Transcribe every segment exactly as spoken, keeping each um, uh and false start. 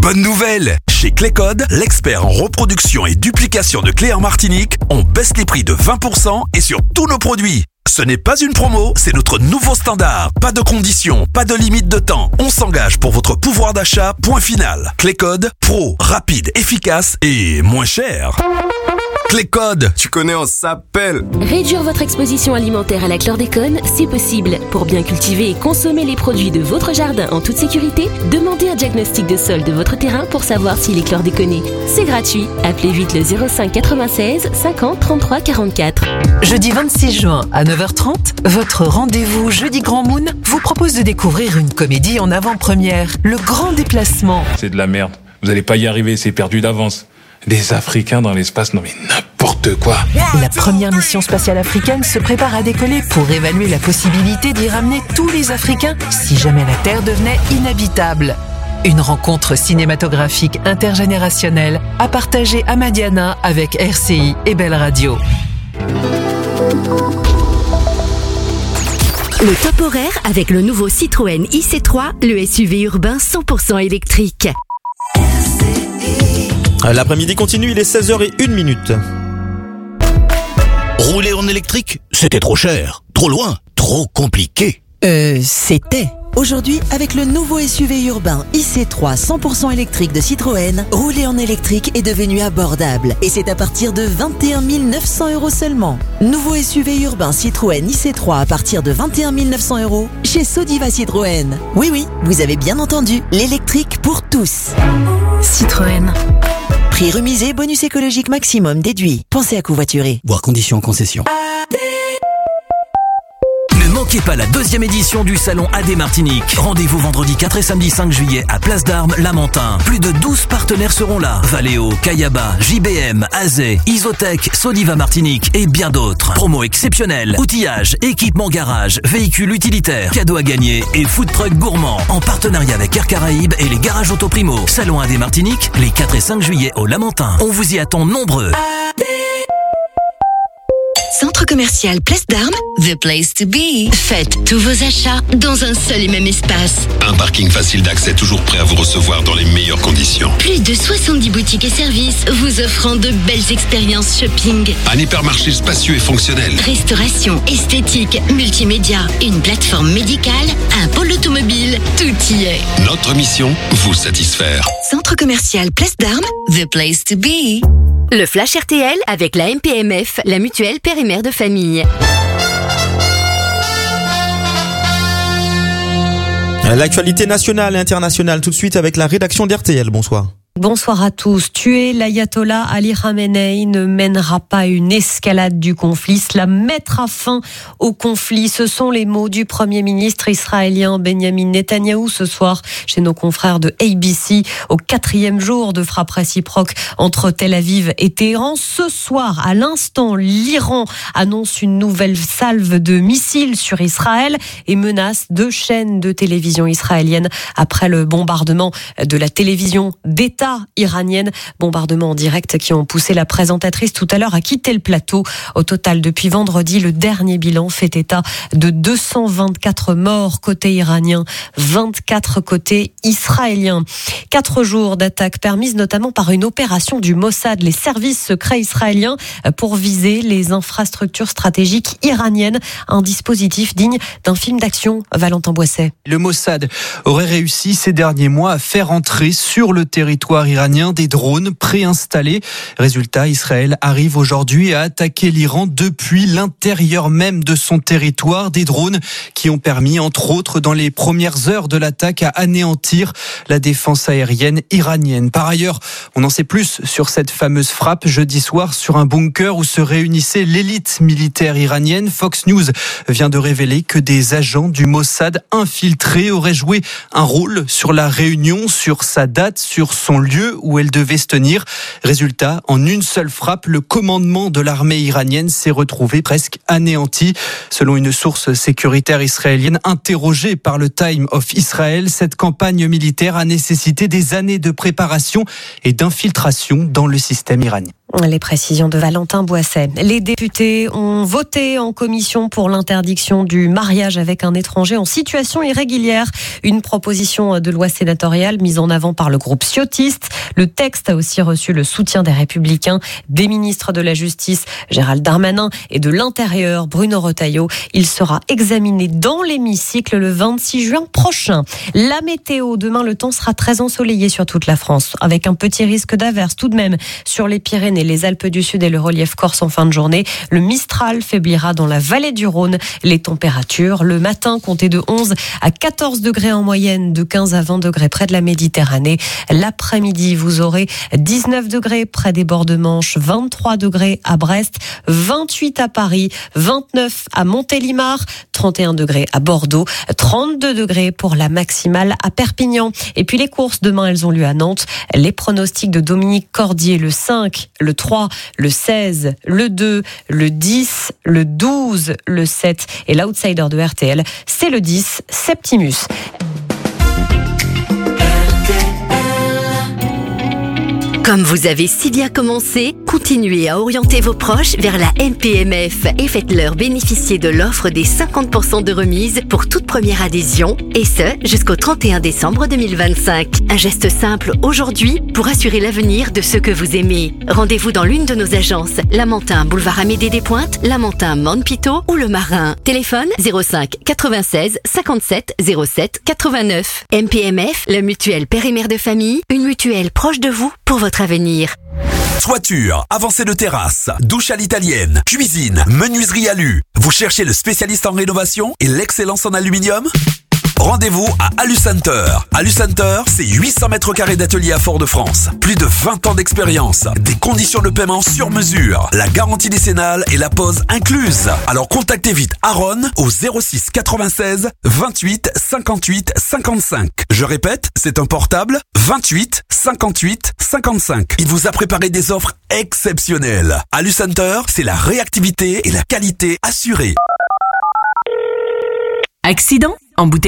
Bonne nouvelle! Chez Clécode, l'expert en reproduction et duplication de clés en Martinique, on baisse les prix de vingt pour cent et sur tous nos produits. Ce n'est pas une promo, c'est notre nouveau standard. Pas de conditions, pas de limite de temps. On s'engage pour votre pouvoir d'achat, point final. Clécode, pro, rapide, efficace et moins cher. Clécode, tu connais, on s'appelle. Réduire votre exposition alimentaire à la chlordécone, c'est possible. Pour bien cultiver et consommer les produits de votre jardin en toute sécurité, demandez un diagnostic de sol de votre terrain pour savoir s'il est chlordéconé. C'est gratuit. Appelez vite le zéro cinq quatre-vingt-seize cinquante trente-trois quarante-quatre. Jeudi vingt-six juin à neuf heures trente, votre rendez-vous Jeudi Grand Moon vous propose de découvrir une comédie en avant-première, Le Grand Déplacement. C'est de la merde. Vous allez pas y arriver, c'est perdu d'avance. Des Africains dans l'espace, non mais n'importe quoi. La première mission spatiale africaine se prépare à décoller pour évaluer la possibilité d'y ramener tous les Africains si jamais la Terre devenait inhabitable. Une rencontre cinématographique intergénérationnelle à partager à Madiana avec R C I et Belle Radio. Le top horaire avec le nouveau Citroën I C trois, le S U V urbain cent pour cent électrique. L'après-midi continue, il est seize heures zéro une minute. Rouler en électrique, c'était trop cher, trop loin, trop compliqué. Euh, c'était. Aujourd'hui, avec le nouveau S U V urbain I C trois cent pour cent électrique de Citroën, rouler en électrique est devenu abordable et c'est à partir de vingt et un mille neuf cents euros seulement. Nouveau S U V urbain Citroën I C trois à partir de vingt et un mille neuf cents euros chez Sodiva Citroën. Oui, oui, vous avez bien entendu, l'électrique pour tous. Citroën. Prix remisé, bonus écologique maximum déduit. Pensez à covoiturer. Voir conditions en concession. Ne manquez pas la deuxième édition du salon A D Martinique. Rendez-vous vendredi quatre et samedi cinq juillet à Place d'Armes, Lamentin. Plus de douze partenaires seront là. Valeo, Kayaba, J B M, Azé, Isotech, Sodiva Martinique et bien d'autres. Promo exceptionnelle, outillage, équipement garage, véhicules utilitaires, cadeaux à gagner et food truck gourmand. En partenariat avec Air Caraïbes et les garages Auto Primo. Salon A D Martinique, les quatre et cinq juillet au Lamentin. On vous y attend nombreux. Centre commercial Place d'Armes, the place to be. Faites tous vos achats dans un seul et même espace. Un parking facile d'accès toujours prêt à vous recevoir dans les meilleures conditions. Plus de soixante-dix boutiques et services vous offrant de belles expériences shopping. Un hypermarché spacieux et fonctionnel. Restauration, esthétique, multimédia, une plateforme médicale, un pôle automobile, tout y est. Notre mission, vous satisfaire. Centre commercial Place d'Armes, the place to be. Le Flash R T L avec la M P M F, la mutuelle père et mère de famille. L'actualité nationale et internationale tout de suite avec la rédaction d'R T L. Bonsoir. Bonsoir à tous. Tuer l'ayatollah Ali Khamenei ne mènera pas une escalade du conflit. Cela mettra fin au conflit. Ce sont les mots du Premier ministre israélien Benjamin Netanyahou ce soir chez nos confrères de A B C au quatrième jour de frappe réciproque entre Tel Aviv et Téhéran. Ce soir, à l'instant, l'Iran annonce une nouvelle salve de missiles sur Israël et menace deux chaînes de télévision israéliennes après le bombardement de la télévision d'État iranienne. Bombardements en direct qui ont poussé la présentatrice tout à l'heure à quitter le plateau. Au total, depuis vendredi, le dernier bilan fait état de deux cent vingt-quatre morts côté iranien, vingt-quatre côté israélien. Quatre jours d'attaque permises notamment par une opération du Mossad, les services secrets israéliens, pour viser les infrastructures stratégiques iraniennes. Un dispositif digne d'un film d'action. Valentin Boisset. Le Mossad aurait réussi ces derniers mois à faire entrer sur le territoire iranien des drones préinstallés. Résultat, Israël arrive aujourd'hui à attaquer l'Iran depuis l'intérieur même de son territoire. Des drones qui ont permis, entre autres, dans les premières heures de l'attaque, à anéantir la défense aérienne iranienne. Par ailleurs, on en sait plus sur cette fameuse frappe jeudi soir sur un bunker où se réunissait l'élite militaire iranienne. Fox News vient de révéler que des agents du Mossad infiltrés auraient joué un rôle sur la réunion, sur sa date, sur son lieu où elle devait se tenir. Résultat, en une seule frappe, le commandement de l'armée iranienne s'est retrouvé presque anéanti. Selon une source sécuritaire israélienne interrogée par le Time of Israel, cette campagne militaire a nécessité des années de préparation et d'infiltration dans le système iranien. Les précisions de Valentin Boisset. Les députés ont voté en commission pour l'interdiction du mariage avec un étranger en situation irrégulière. Une proposition de loi sénatoriale mise en avant par le groupe ciotiste. Le texte a aussi reçu le soutien des Républicains, des ministres de la Justice, Gérald Darmanin, et de l'Intérieur, Bruno Retailleau. Il sera examiné dans l'hémicycle le vingt-six juin prochain. La météo, demain, le temps sera très ensoleillé sur toute la France, avec un petit risque d'averse tout de même sur les Pyrénées, les Alpes du Sud et le relief corse en fin de journée. Le Mistral faiblira dans la vallée du Rhône. Les températures, le matin, comptez de onze à quatorze degrés en moyenne, de quinze à vingt degrés près de la Méditerranée. L'après-midi, vous aurez dix-neuf degrés près des bords de Manche, vingt-trois degrés à Brest, vingt-huit à Paris, vingt-neuf à Montélimar, trente et un degrés à Bordeaux, trente-deux degrés pour la maximale à Perpignan. Et puis les courses, demain, elles ont lieu à Nantes. Les pronostics de Dominique Cordier, le cinq, le trois, le seize, le deux, le dix, le douze, le sept et l'outsider de R T L, c'est le dix, Septimus. Comme vous avez si bien commencé, continuez à orienter vos proches vers la M P M F et faites-leur bénéficier de l'offre des cinquante pour cent de remise pour toute première adhésion, et ce, jusqu'au trente et un décembre deux mille vingt-cinq. Un geste simple aujourd'hui pour assurer l'avenir de ceux que vous aimez. Rendez-vous dans l'une de nos agences, Lamentin, boulevard Amédée des Pointes, Lamentin, Mont-Pito ou Le Marin. Téléphone zéro cinq quatre-vingt-seize cinquante-sept zéro sept quatre-vingt-neuf. M P M F, la mutuelle père et mère de famille, une mutuelle proche de vous pour votre avenir. Toiture, avancée de terrasse, douche à l'italienne, cuisine, menuiserie alu. Vous cherchez le spécialiste en rénovation et l'excellence en aluminium ? Rendez-vous à Alucenter. Alucenter, c'est huit cents mètres carrés d'atelier à Fort-de-France. Plus de vingt ans d'expérience. Des conditions de paiement sur mesure. La garantie décennale et la pose incluse. Alors contactez vite Aaron au zéro six quatre-vingt-seize vingt-huit cinquante-huit cinquante-cinq. Je répète, c'est un portable vingt-huit cinquante-huit cinquante-cinq. Il vous a préparé des offres exceptionnelles. Alucenter, c'est la réactivité et la qualité assurée. Accident ? Embouteillage ?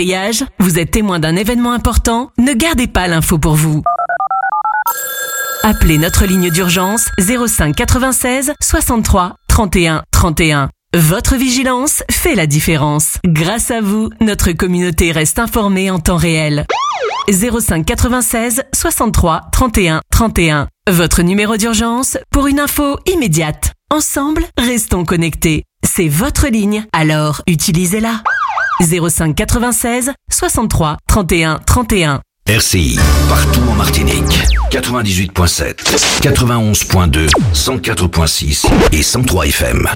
Vous êtes témoin d'un événement important ? Ne gardez pas l'info pour vous. Appelez notre ligne d'urgence zéro cinq quatre-vingt-seize soixante-trois trente et un trente et un. Votre vigilance fait la différence. Grâce à vous, notre communauté reste informée en temps réel. zéro cinq quatre-vingt-seize soixante-trois trente et un trente et un. Votre numéro d'urgence pour une info immédiate. Ensemble, restons connectés. C'est votre ligne, alors utilisez-la. zéro cinq quatre-vingt-seize soixante-trois trente et un trente et un. R C I, partout en Martinique. quatre-vingt-dix-huit virgule sept, quatre-vingt-onze virgule deux, cent quatre virgule six et cent trois F M.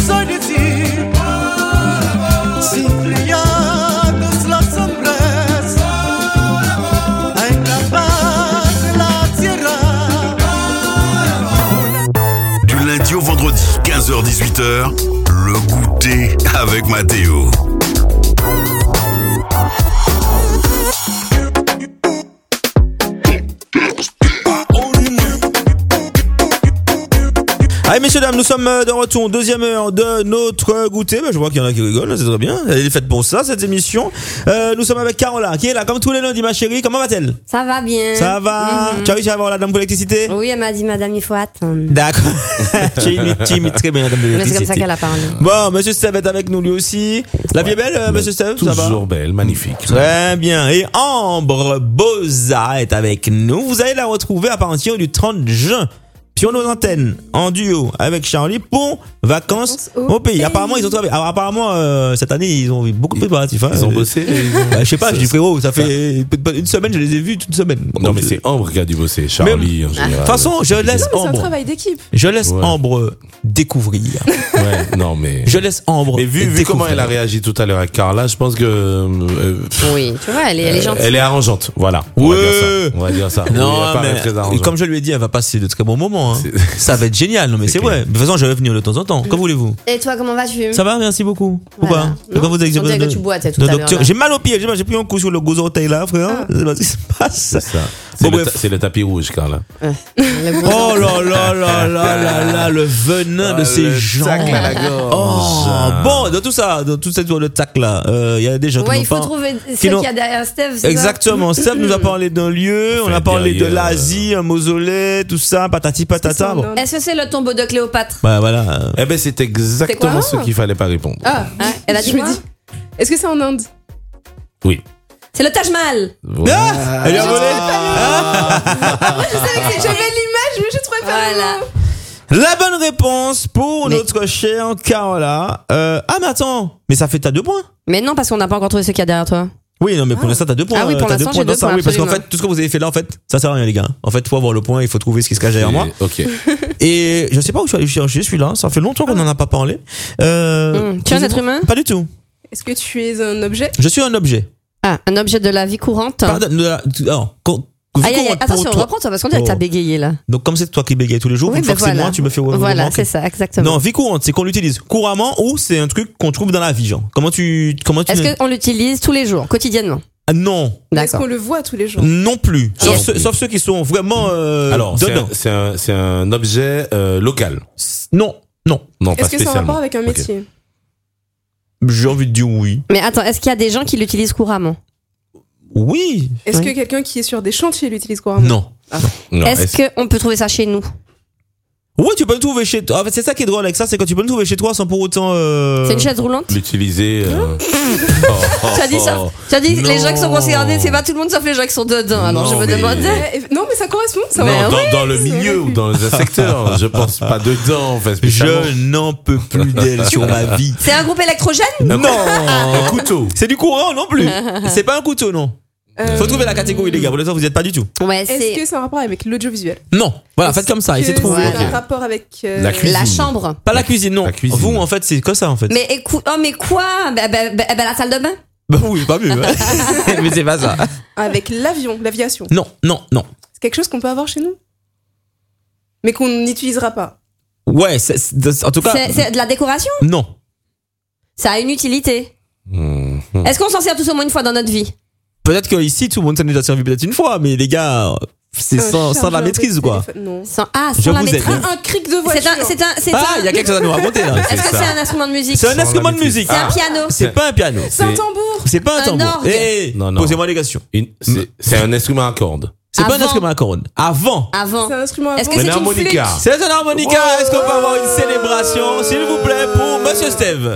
soy de ti. Simpliados las hombres en la paz de la tierra. Du lundi au vendredi, quinze heures dix-huit heures, le goûter avec Mathéo. Allez messieurs dames, nous sommes de retour, deuxième heure de notre goûter. Ben, je vois qu'il y en a qui rigolent, c'est très bien. Elle est faite pour ça, cette émission. Euh, nous sommes avec Carola, qui est là comme tous les lundis, ma chérie. Comment va-t-elle? Ça va bien. Ça va. Mm-hmm. Tu as réussi à avoir la dame pour l'électricité? Oui, elle m'a dit madame, il faut attendre. D'accord. Tu imites, tu imites très bien la dame de l'électricité. Mais c'est comme ça qu'elle a parlé. Bon, monsieur Steve est avec nous lui aussi. La vie est belle, euh, monsieur Steve? Ça va? Toujours belle, magnifique. Très bien. Et Ambre Boza est avec nous. Vous allez la retrouver à partir du trente juin. Sur nos antennes, en duo avec Charlie pour vacances au, au pays. pays. Apparemment, ils ont travaillé. Alors, apparemment, euh, cette année, ils ont eu beaucoup de préparatifs. Hein. Ils ont bossé. Ils ont... Bah, je sais pas, je dis frérot, ça fait une semaine, je les ai vus toute une semaine. Non, donc, mais c'est Ambre qui a dû bosser. Charlie, mais, en général. De toute façon, je laisse non, Ambre. C'est un travail d'équipe. Je laisse ouais. Ambre découvrir. Ouais, non, mais. Je laisse Ambre. Mais vu, vu comment elle a réagi tout à l'heure avec Carla, je pense que. Euh, oui, tu vois, elle est, elle est gentille. Elle est arrangeante, voilà. On ouais. va dire ça. On va dire ça. Non, oui, mais comme je lui ai dit, elle va passer de très bons moments. Hein. Ça va être génial, non mais c'est, c'est vrai. De toute façon, je vais venir de temps en temps. Que voulez-vous? Et toi, comment vas-tu? Ça va, merci beaucoup. Voilà. Ou pas? Vous avez on dirait que tu boitais tout à l'heure. J'ai mal au pied, j'ai pris un coup sur le gros orteil là, frère. Ah. C'est pas ce qui se passe. C'est ça. C'est, bon, le, ta- c'est le tapis rouge, Carla. Euh, oh là là là là là là, le venin ah, de ces gens. Tac à la gorge. Oh, bon, dans tout ça, dans tout cette tour de tac là, il euh, y a des gens ouais, qui il faut pas, trouver ce qu'il y a derrière Steve. C'est exactement. Steve nous a parlé d'un lieu, on a parlé de l'Asie, un mausolée, tout ça, patati patata. Bon. Est-ce que c'est le tombeau de Cléopâtre? Bah voilà. Eh ben c'est exactement ce qu'il fallait pas répondre. Ah, ah elle a dit quoi? Est-ce que c'est en Inde? Oui. C'est le Taj Mahal. Voilà. Ah, elle lui a volé. Ah. Moi, je savais que j'avais l'image, mais je trouvais pas. Voilà. La bonne réponse pour mais... notre chère Carola. Euh, ah mais attends, mais ça fait t'as deux points. Mais non, parce qu'on n'a pas encore trouvé ce qu'il y a derrière toi. Oui, non, mais pour ah. l'instant, t'as deux points. Ah oui, pour t'as l'instant, deux points j'ai deux points. Oui, parce qu'en fait, tout ce que vous avez fait là, en fait, ça sert à rien, les gars. En fait, faut avoir le point, il faut trouver ce qui se cache derrière moi. Ok. Et je sais pas où je suis allé chercher celui-là. Ça fait longtemps qu'on en a pas parlé. Euh, mmh. Tu es un être humain? Pas du tout. Est-ce que tu es un objet? Je suis un objet. Ah, un objet de la vie courante. Pardon, de la, alors, quand, Aïe, aïe, aïe. Attention, reprends ça parce qu'on dirait oh. que t'as bégayé là. Donc comme c'est toi qui bégayes tous les jours, oui, une fois que voilà. c'est moi, tu me fais ouais, voilà, c'est ça, exactement. Non, vie courante, c'est qu'on l'utilise couramment ou c'est un truc qu'on trouve dans la vie, genre. Comment tu, comment tu. Est-ce qu'on l'utilise tous les jours, quotidiennement? Ah, non. D'accord. Est-ce qu'on le voit tous les jours? Non plus. Sauf, ceux, sauf ceux qui sont vraiment. Euh, Alors, c'est un, c'est un, c'est un objet euh, local. Non, non, non, est-ce pas que spécialement. c'est un rapport avec un métier? Okay. J'ai envie de dire oui. Mais attends, est-ce qu'il y a des gens qui l'utilisent couramment? Oui. Est-ce oui. que quelqu'un qui est sur des chantiers l'utilise couramment? Non. Ah. non. Est-ce, est-ce qu'on peut trouver ça chez nous? Oui, tu peux le trouver chez toi. En fait, c'est ça qui est drôle avec ça, c'est que tu peux le trouver chez toi sans pour autant. Euh... C'est une chaise roulante? L'utiliser. Euh... oh, oh, tu as dit ça? Tu as dit non. Les gens qui sont concernés, c'est pas tout le monde sauf les gens qui sont dedans. Alors non, je me mais... demandais. Non, mais ça correspond. Ça non, va. dans, Oui, dans le milieu ou dans un secteur, je pense pas dedans. En fait, je n'en peux plus d'elle sur ma vie. C'est un groupe électrogène? Non. Un couteau. C'est du courant non plus. C'est pas un couteau, non. Euh... Faut trouver la catégorie, les gars. Pour l'instant, vous êtes pas du tout. Ouais, c'est... Est-ce que c'est un rapport avec l'audiovisuel? Non. Voilà, faites comme ça. Essayez de trouver. C'est un rapport avec euh... la cuisine. La chambre. Pas la cuisine, non. La cuisine. Vous, en fait, c'est que ça, en fait. Mais écoute, oh, mais quoi? Bah, bah, bah, bah, la salle de bain? Bah oui, pas mieux. Hein. Mais c'est pas ça. Avec l'avion, l'aviation. Non, non, non. C'est quelque chose qu'on peut avoir chez nous, mais qu'on n'utilisera pas. Ouais, c'est, c'est, en tout cas. C'est, c'est de la décoration? Non. Ça a une utilité. Mmh. Est-ce qu'on s'en sert tous au moins une fois dans notre vie? Peut-être qu'ici, tout le monde s'en est déjà servi peut-être une fois, mais les gars, c'est sans, sans la maîtrise, quoi. Non. Sans, ah, sans Je la vous maîtrise. Un, un cric de voiture. C'est un, c'est un, c'est ah, il un... y a quelque chose à nous raconter, là. Est-ce que c'est, c'est un instrument de musique? C'est un instrument de musique. C'est ah. un piano. C'est pas un piano. C'est un tambour. C'est pas un, un tambour. orgue. Eh, hey, non, non. Posez-moi des questions. Une, c'est, c'est un instrument à cordes. C'est Avant. pas un instrument à cordes. Avant. Avant. C'est un instrument à Est-ce que c'est un une harmonica. flûte? C'est un harmonica. Oh. Est-ce qu'on peut avoir une célébration, s'il vous plaît, pour Monsieur Steve?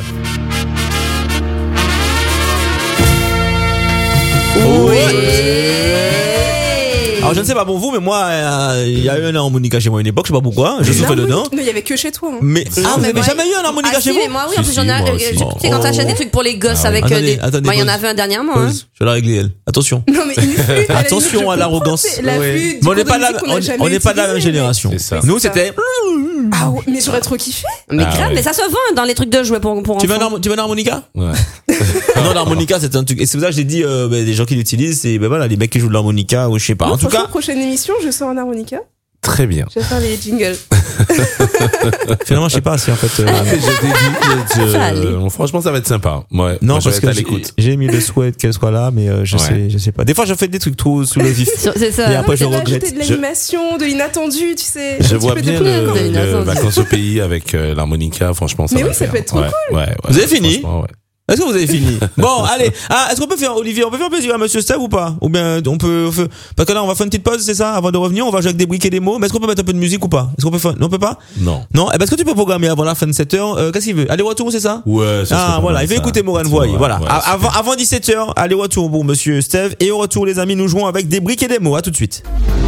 Oui. Alors je ne sais pas pour vous, mais moi, euh, il y a eu un harmonica chez moi à une époque, je sais pas pourquoi, je souffle dedans. Mais il y avait que chez toi. Hein. Mais ah, vous avez ouais. jamais eu un harmonica ah, chez si, vous? mais moi oui, en Si, plus j'en si, ai. moi euh, aussi. Tu sais quand t'achètes des trucs pour les gosses Ah, avec attendez, des. attendez, Moi il y en pause. avait un dernièrement. Pause. Hein. Je vais la régler elle. Attention. Non mais une flûte. Attention à l'arrogance. La Ouais. flûte. Mais on n'est pas là, on on n'est pas de la même génération. Nous c'était. Ah ouais, mais j'aurais trop kiffé. Mais Ah, grave, ouais. mais ça se vend dans les trucs de jouets pour pour Tu veux un enfants. harmo- tu veux un harmonica? Ouais. Non, l'harmonica c'est un truc. Et c'est pour ça que j'ai dit euh, bah, des gens qui l'utilisent, c'est ben voilà les mecs qui jouent de l'harmonica ou je sais pas. Non, En tout franchement, cas, prochaine émission, je sors un harmonica. Très bien. Je vais faire les jingles. finalement je sais pas si en fait. euh, Ah, mais je t'ai dit que Ça allait. euh, franchement, ça va être sympa. Ouais. Non, Moi, je parce vais que être à j'ai- l'écoute. j'ai mis le souhait qu'elle soit là, mais euh, je Ouais. sais, je sais pas. Des fois, je fais des trucs trop sous le vif. C'est ça. Et après, je Non, mais regrette. ajouter de Je- l'animation, de l'inattendu, tu sais. Je Tu vois peux bien te le, plaindre. le vacances au pays avec euh, l'harmonica, franchement, ça Mais va oui, ça faire. peut être trop ouais, cool. Ouais, ouais, Vous avez fini franchement, ouais. Est-ce que vous avez fini? Bon, allez. Ah, est-ce qu'on peut faire, Olivier, on peut faire plaisir à Monsieur Steve ou pas? Ou bien, on peut, on peut- parce que là, on va faire une petite pause, c'est ça? Avant de revenir, on va jouer avec des briques et des mots. Mais est-ce qu'on peut mettre un peu de musique ou pas? Est-ce qu'on peut faire, non, on peut pas? Non. Non? Eh ben, est-ce que tu peux programmer avant la fin de cette heure, euh, qu'est-ce qu'il veut? Allez, retour, c'est ça? Ouais, ça serait Ah, pas voilà. mal, Il veut ça. écouter Morane Ça Voyer. va, Voilà. ouais, A- super. avant, avant dix-sept heures, allez, retour pour Monsieur Steve. Et au retour, les amis, nous jouons avec des briques et des mots. À tout de suite.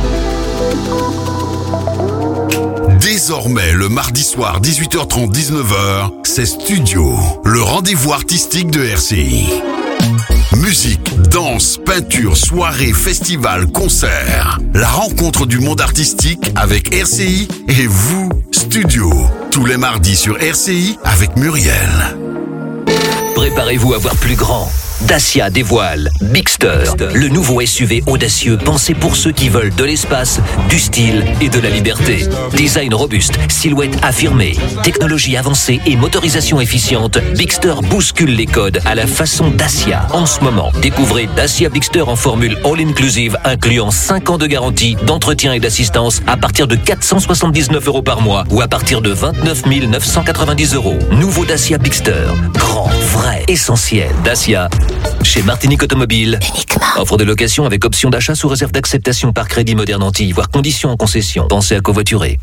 Désormais, le mardi soir, dix-huit heures trente, dix-neuf heures, c'est Studio, le rendez-vous artistique de R C I. Musique, danse, peinture, soirée, festival, concert. La rencontre du monde artistique avec R C I et vous, Studio. Tous les mardis sur R C I avec Muriel. Préparez-vous à voir plus grand. Dacia dévoile Bigster, le nouveau S U V audacieux pensé pour ceux qui veulent de l'espace, du style et de la liberté. Design robuste, silhouette affirmée, technologie avancée et motorisation efficiente, Bigster bouscule les codes à la façon Dacia. En ce moment, découvrez Dacia Bigster en formule all-inclusive incluant cinq ans de garantie, d'entretien et d'assistance à partir de quatre cent soixante-dix-neuf euros par mois ou à partir de vingt-neuf mille neuf cent quatre-vingt-dix euros. Nouveau Dacia Bigster, grand, vrai, essentiel. Dacia, chez Martinique Automobile. Offre de location avec option d'achat sous réserve d'acceptation par crédit Moderne Antilles, voire conditions en concession. Pensez à covoiturer.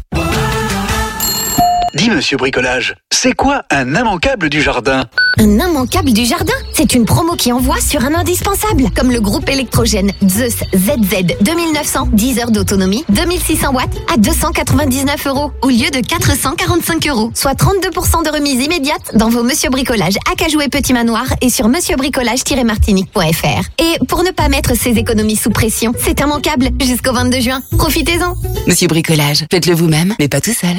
Dis, monsieur Bricolage, c'est quoi un immanquable du jardin? Un immanquable du jardin? C'est une promo qui envoie sur un indispensable, comme le groupe électrogène Zeus Z Z deux mille neuf cents, dix heures d'autonomie, deux mille six cents watts à deux cent quatre-vingt-dix-neuf euros, au lieu de quatre cent quarante-cinq euros, soit trente-deux pour cent de remise immédiate dans vos Monsieur Bricolage à Cajou et Petit Manoir et sur monsieur bricolage tiret martinique point f r. Et pour ne pas mettre ces économies sous pression, c'est immanquable jusqu'au vingt-deux juin. Profitez-en. Monsieur Bricolage, faites-le vous-même, mais pas tout seul.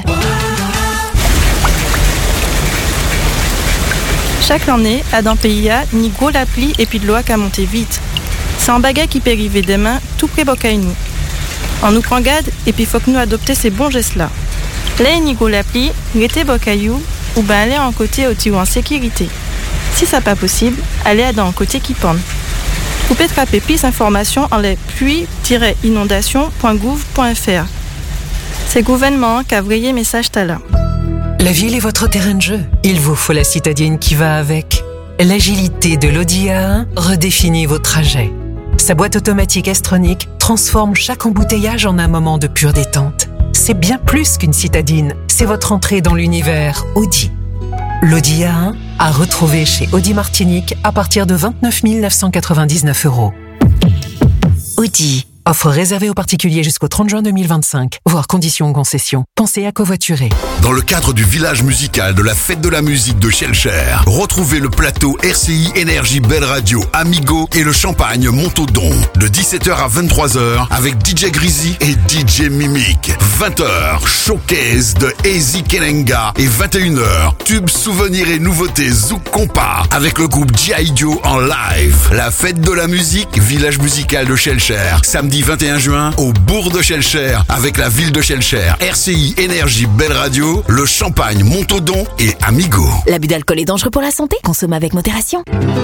Chaque année, à dans pays a, ni gros la pli et puis de l'eau qu'à monter vite. C'est un bagage qui peut arriver demain, tout près bocaille nous. On nous prend garde et puis faut que nous adopter ces bons gestes-là. Là, ni gros la pli, restez bocaillou ou ben aller en côté au en sécurité. Si ça pas possible, allez à dans un côté qui pend. Vous pouvez attraper plus d'informations en les pluie tiret inondation point gouv point f r. C'est le gouvernement qui a vrayé message talent. La ville est votre terrain de jeu. Il vous faut la citadine qui va avec. L'agilité de l'Audi A un redéfinit vos trajets. Sa boîte automatique S-Tronic transforme chaque embouteillage en un moment de pure détente. C'est bien plus qu'une citadine, c'est votre entrée dans l'univers Audi. L'Audi A un à retrouver chez Audi Martinique à partir de vingt-neuf mille neuf cent quatre-vingt-dix-neuf euros. Audi. Offre réservée aux particuliers jusqu'au trente juin deux mille vingt-cinq. Voir conditions en concession. Pensez à covoiturer. Dans le cadre du village musical de la fête de la musique de Shellcher, retrouvez le plateau R C I Énergie Belle Radio Amigo et le champagne Montaudoin. De dix-sept heures à vingt-trois heures avec D J Grizzly et D J Mimic. vingt heures, showcase de Easy Kenenga et vingt et une heures, tubes, souvenirs et nouveautés Zouk Compa avec le groupe G I Joe en live. La fête de la musique, village musical de Shellcher, samedi vingt et un juin au bourg de Shellcher avec la ville de Shellcher, R C I Énergie Belle Radio, le champagne Montaudoin et Amigo. L'abus d'alcool est dangereux pour la santé. Consomme avec modération.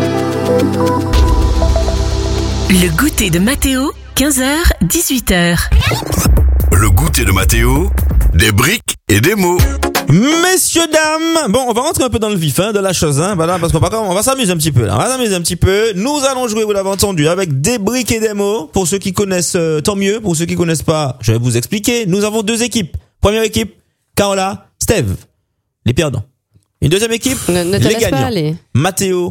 Le goûter de Mathéo, quinze heures, dix-huit heures. Le goûter de Mathéo, des briques et des mots. Messieurs, dames, bon, on va rentrer un peu dans le vif hein, de la chose, hein, voilà, parce qu'on va, on va s'amuser un petit peu là, on va s'amuser un petit peu. Nous allons jouer, vous l'avez entendu, avec des briques et des mots. Pour ceux qui connaissent, euh, tant mieux. Pour ceux qui connaissent pas, je vais vous expliquer. Nous avons deux équipes. Première équipe, Carola, Steve, les perdants. Une deuxième équipe, ne, ne te les laisse gagnants. pas aller. Mathéo,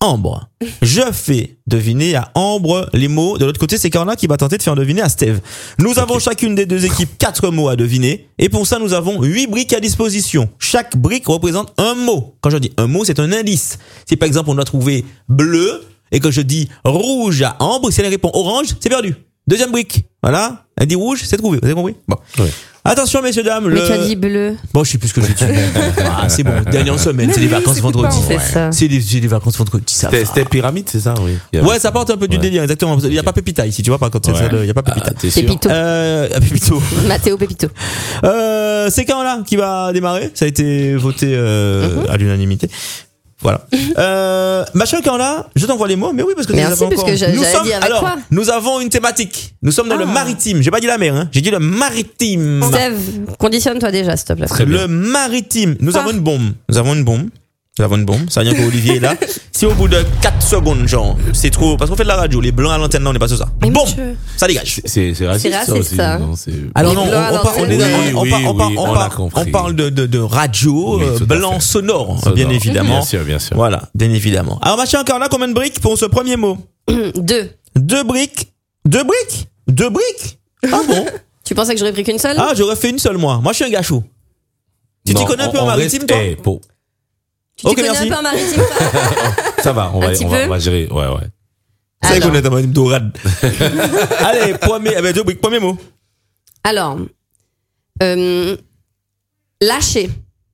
Ambre. Je fais deviner à Ambre les mots. De l'autre côté, c'est Carla qui va tenter de faire deviner à Steve. Nous avons chacune des deux équipes quatre mots à deviner. Et pour ça, nous avons huit briques à disposition. Chaque brique représente un mot. Quand je dis un mot, c'est un indice. Si par exemple, on doit trouver bleu et que je dis rouge à Ambre, si elle répond orange, c'est perdu. Deuxième brique. Voilà. Elle dit rouge, c'est trouvé. Vous avez compris? Bon. Oui. Attention, messieurs, dames. Mais le... tu as dit bleu. Bon, je sais plus ce que j'ai dit. Ah, c'est bon. Dernière semaine, c'est les vacances vendredi. C'est ça. C'est les, c'est les vacances vendredi. Ça C'était, c'était pyramide, c'est ça, oui. Il y a- Ouais, ça porte un peu du Ouais. délire, exactement. Il y a pas Pépita ici, tu vois, par contre. Ouais. Il y a pas Pépita. Ah, t'es sûr Pépito. Euh, ah, Pépito. Mathéo Pépito. Euh, c'est quand là qui va démarrer? Ça a été voté, euh, à l'unanimité. Voilà. Euh, machin quand là, je t'envoie les mots, mais oui, parce que tu les as Merci, pas parce encore. que j'allais Nous sommes, dire avec alors, quoi nous avons une thématique. Nous sommes dans le maritime. J'ai pas dit la mer, hein. J'ai dit le maritime. Steve, conditionne-toi déjà, s'il te plaît. Le maritime. Nous avons une bombe. Nous avons une bombe. Nous avons une bombe. Ça vient que Olivier est là. Si au bout de quatre secondes, genre, c'est trop, parce qu'on fait de la radio, les blancs à l'antenne, non, on n'est pas sur ça. Mais Bon, monsieur. ça dégage. C'est, c'est raciste, C'est raciste, aussi. ça. Non, c'est... Alors Les non, on, blancs à on, parle, on, est- l'antenne. on, on, Oui, parle- on, oui, parle- oui, on on parle- a compris. on parle de, de, de radio, Oui, euh, tout à blanc fait. sonore, Sonore. bien évidemment. Bien sûr, bien sûr. Voilà, bien évidemment. Alors machin, encore là, combien de briques pour ce premier mot? Deux. Deux briques. Deux briques? Deux briques? Ah bon? Tu pensais que j'aurais pris qu'une seule? Ah, j'aurais fait une seule moi. Moi, je suis un gars chaud. Tu t'y Non, connais un peu on- en on maritime, reste- toi? eh, pour- Tu Ok, connais merci. un peu en maritime, toi? Ça va, on va, Un petit on va, peu on va gérer. Ouais, ouais. Ça Alors. connaît un maritime dorade. Allez, premier, eh ben, deux briques, premier mot. Alors, euh, lâcher.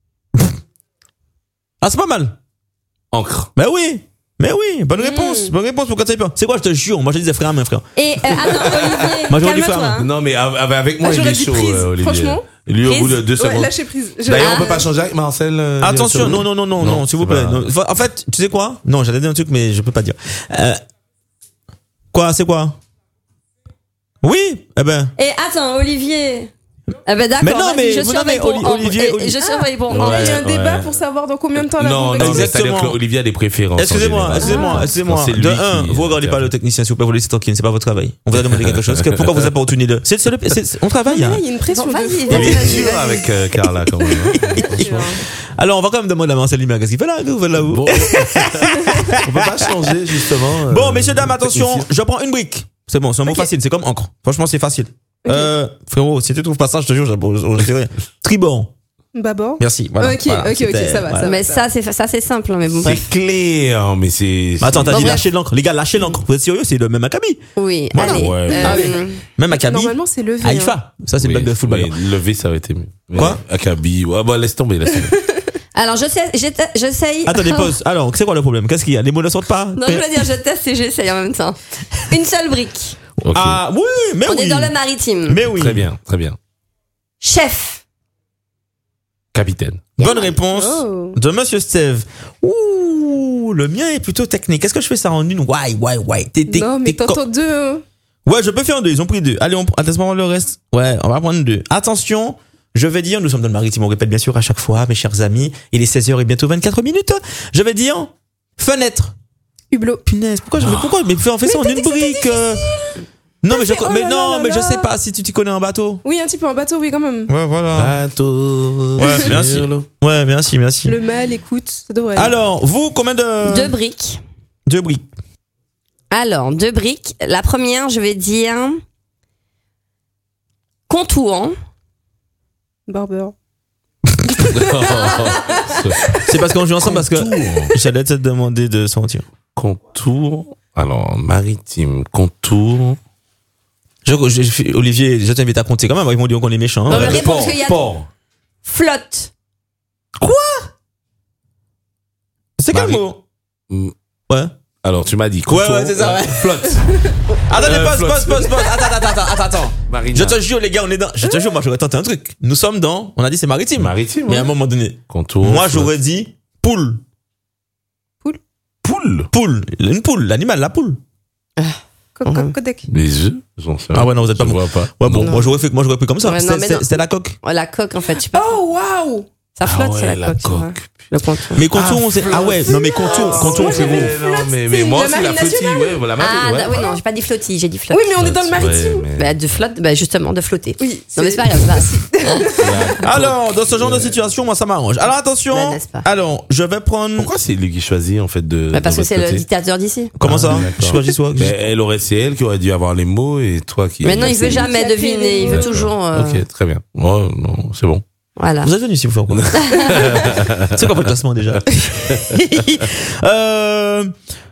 Ah, c'est pas mal. Encre. Ben oui. Mais oui, bonne réponse. Bonne réponse pour quand tu pas. C'est quoi, je te jure. Moi, je disais frère, mon frère. Et, euh, attends, Olivier, Moi, j'aurais dû calme-toi. faire. hein. Non, mais av- avec moi, Ah, il j'aurais est dit chaud, prise, euh, Olivier. franchement. Lui, au Prise. bout de deux Ouais, secondes. lâcher prise. Je- D'ailleurs, Ah. on peut pas changer avec Marcel. euh, Attention, directement non, non, non, non, non, s'il vous plaît. c'est Non. pas- En fait, tu sais quoi? Non, j'allais dire un truc, mais je peux pas dire. Euh, quoi, c'est quoi? Oui, eh ben. Et attends, Olivier. Ah ben d'accord, Mais non, vas-y, mais- je non, surveille mais pour Oli- Ambre. Olivier, Et- et Oli- Je surveille pour Ouais. Ambre. Il y a un débat ouais. pour savoir dans combien de temps la Non, bombe non, va mais exploser. c'est-à-dire que Olivier a des préférences. Excusez-moi, en général. excusez-moi, Non, excusez-moi. c'est lui De un, qui- vous regardez pas le technicien, s'il vous plaît, vous laissez tranquille, c'est pas votre travail. On vous a demandé quelque chose. Que- Pourquoi vous avez pas retenu deux? C'est, c'est le, c'est- c'est- on travaille, hein. Il y a une pression Bon, de vas-y, fou. Il vas-y, est vas-y, dur vas-y. avec euh, Carla, quand même. hein. Alors, on va quand même demander à Marcel Limer, qu'est-ce qu'il fait là? Vous faites là, vous? Bon, on peut pas changer, justement. euh, Bon, messieurs, dames, attention, technicien. je prends une brique. C'est bon, c'est un mot Ok. facile, c'est comme encre. Franchement, c'est facile. Euh, frérot, si tu trouves pas ça, je te jure, je, je, je sais rien. Tribord. Bâbord. Merci, voilà. Ok, Voilà, ok, ok, c'était- ça va, voilà. ça va. Mais ça, c'est ça, c'est simple, hein, mais bon. C'est Bref. clair, mais c'est. Mais attends, t'as Bon, dit bref. lâcher l'encre. Les gars, lâchez l'encre. Vous êtes sérieux? C'est le même Maccabi. Oui, Voilà. allez. Ouais. euh, Allez. Même Maccabi. Normalement, c'est levé. hein. Haïfa. Ça, c'est une Oui, blague de football. oui, lever, ça aurait été mieux. Quoi? Akabi. Ouais, bah, laisse tomber, laisse tomber. Alors, je sais, j'étais- j'essaye. Attendez, pause. Alors, c'est quoi le problème? Qu'est-ce qu'il y a? Les mots ne sortent pas? Non, je veux dire, je teste et j'essaye en même temps. Une seule brique. Ok. Ah, oui, mais On oui. est dans le maritime. Mais oui. Très bien, très bien. Chef. Capitaine. Bonne réponse Oh. de Monsieur Steve. Ouh, le mien est plutôt technique. Est-ce que je fais ça en une? Ouais, ouais, ouais. T'es, t'es, Non, mais t'es t'entends co- deux. hein. Ouais, je peux faire deux. Ils ont pris deux. Allez, on prend. Attends, le reste. Ouais, on va prendre deux. Attention. Je vais dire, nous sommes dans le maritime, on répète bien sûr à chaque fois, mes chers amis. Il est seize heures et bientôt vingt-quatre minutes. Je vais dire, fenêtre. Hublot. Punaise, pourquoi je, mais pourquoi, mais on fait ça en une brique. euh. Non, mais je, fait- oh mais là non, là là mais je là. sais pas si tu t'y connais en bateau. Oui, un petit peu en bateau, oui, quand même. Ouais, voilà. Bateau. Ouais, merci. Ouais, merci, merci. Le mal, écoute, ça devrait aller. Alors, vous, combien de... Deux briques. Deux briques. Alors, deux briques. La première, je vais dire contour. Barbeur. C'est parce qu'on joue ensemble, parce que j'allais te demander de sentir. Contour. Alors, maritime, contour. Je, je- je- Olivier, je t'invite à compter quand même, ils vont dire qu'on est méchant. Non, mais hein. réponds, parce qu'il y a- Port. Flotte. C'est quel Marie- mot? Mm. Ouais. Alors, tu m'as dit Ouais, contour. ouais, c'est ça, ouais. Flotte. Attendez, Euh, pause, flotte. pause, pause, pause. Attends, attends, attends, attends, attends. Marina. Je te jure, les gars, on est dans. Je te jure, moi, j'aurais tenté un truc. Nous sommes dans. On a dit c'est maritime. Maritime. Mais à ouais. un moment donné, Contour. moi, flotte. j'aurais dit poule. Poule. Poule. Une poule, l'animal, la poule. Co- co- Codec. Les œufs, j'en sais Ah ouais, non, vous êtes pas Je bon. vois pas. Ouais, bon, Non. moi, j'aurais fait, moi, j'aurais pris comme ça. Ouais, non, C'était- mais C'était non. c'était la coque. Oh, la coque, en fait, je sais pas. Oh, waouh! Ça flotte, Ah ouais, c'est la, la coque. tu coque. vois. Le contour. Mais contour, on sait. Ah ouais, non, mais contour, contour, Moi, c'est j'avais beau. flotte, Non, mais, c'est mais moi la aussi, la marine flottille, nationale. ouais, voilà, marine, Ah, ouais. da- oui, non, j'ai pas dit flottille, j'ai dit flotte. Oui, mais on est dans le Ouais, maritime. mais- Bah, de flotte, bah, justement, de flotter. Oui. Non, mais c'est pas grave, ça. Alors, dans ce genre de situation, moi, ça m'arrange. Alors, attention. Ben, n'est-ce pas? Alors, je vais prendre. Pourquoi c'est lui qui choisit, en fait, de. Bah, parce de que c'est votre le côté dictateur d'ici. Comment ça? Ah, Je choisis soit. Mais elle aurait, c'est elle qui aurait dû avoir les mots et toi qui. Mais non, il veut jamais Qui a fait deviner, il veut D'accord. toujours. euh, Ok, très bien. Oh, non, c'est bon. Voilà. Vous êtes venu ici vous faire quoi? C'est quoi votre classement déjà? euh...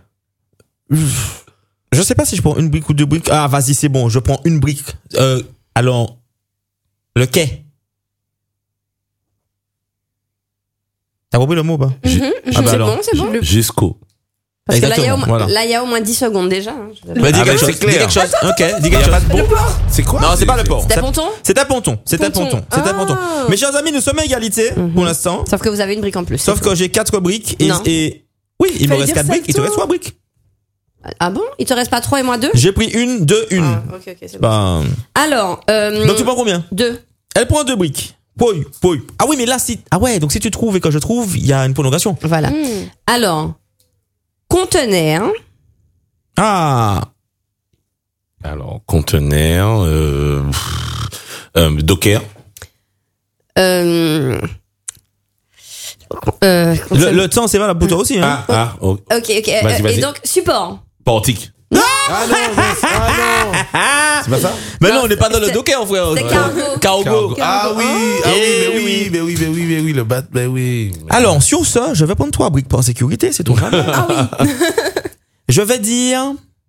Je sais pas si je prends une brique ou deux briques. Ah, vas-y, c'est bon, je prends une brique. Euh, alors, le quai. T'as compris le mot ou pas? Mhm, Ah bah c'est alors. bon, c'est bon. Jusqu'au. Parce que là, il y a au moins- voilà. là, il y a au moins dix secondes déjà. hein. Je vais Bah, dis Ah, quelque bah, chose, c'est dis clair. quelque chose. Ok, dis Il y quelque a chose. pas de bon. C'est quoi? Non, c'est pas le port. C'est à C'est- ponton C'est à ponton. C'est à ponton. C'est à ponton. Ah. Mes chers amis, nous sommes à égalité pour l'instant. Sauf que vous avez une brique en plus. Sauf que j'ai quatre briques et, Non. et oui, il me Fallait reste dire quatre briques. Il te salto. reste trois briques. Ah bon? Il te reste pas trois et moi deux? J'ai pris une, deux, une. Ah, ok, ok, c'est bon. Bah, Alors, euh, donc tu prends combien? Deux. Elle prend deux briques. Pouille, pouille. Ah oui, mais là, si. Ah ouais, donc si tu trouves et que je trouve, il y a une prolongation. Voilà. Alors, conteneur. Ah. Alors, conteneur, euh, euh, docker. Euh, euh, Le, le temps, c'est valable pour toi aussi, hein. Ah, ah, oh. Ok, ok. euh, Vas-y, vas-y. Et donc, support. Portique. Ah non, ah non. C'est pas ça? Mais non, on n'est pas dans le docker, frère. c'est cargo. Cargo. Ah oui, ah oui, Eh mais oui, mais oui, mais oui, mais oui, le bat, mais oui. Alors, sur ça, je vais prendre trois briques pour sécurité, c'est tout. Ah oui. Je vais dire.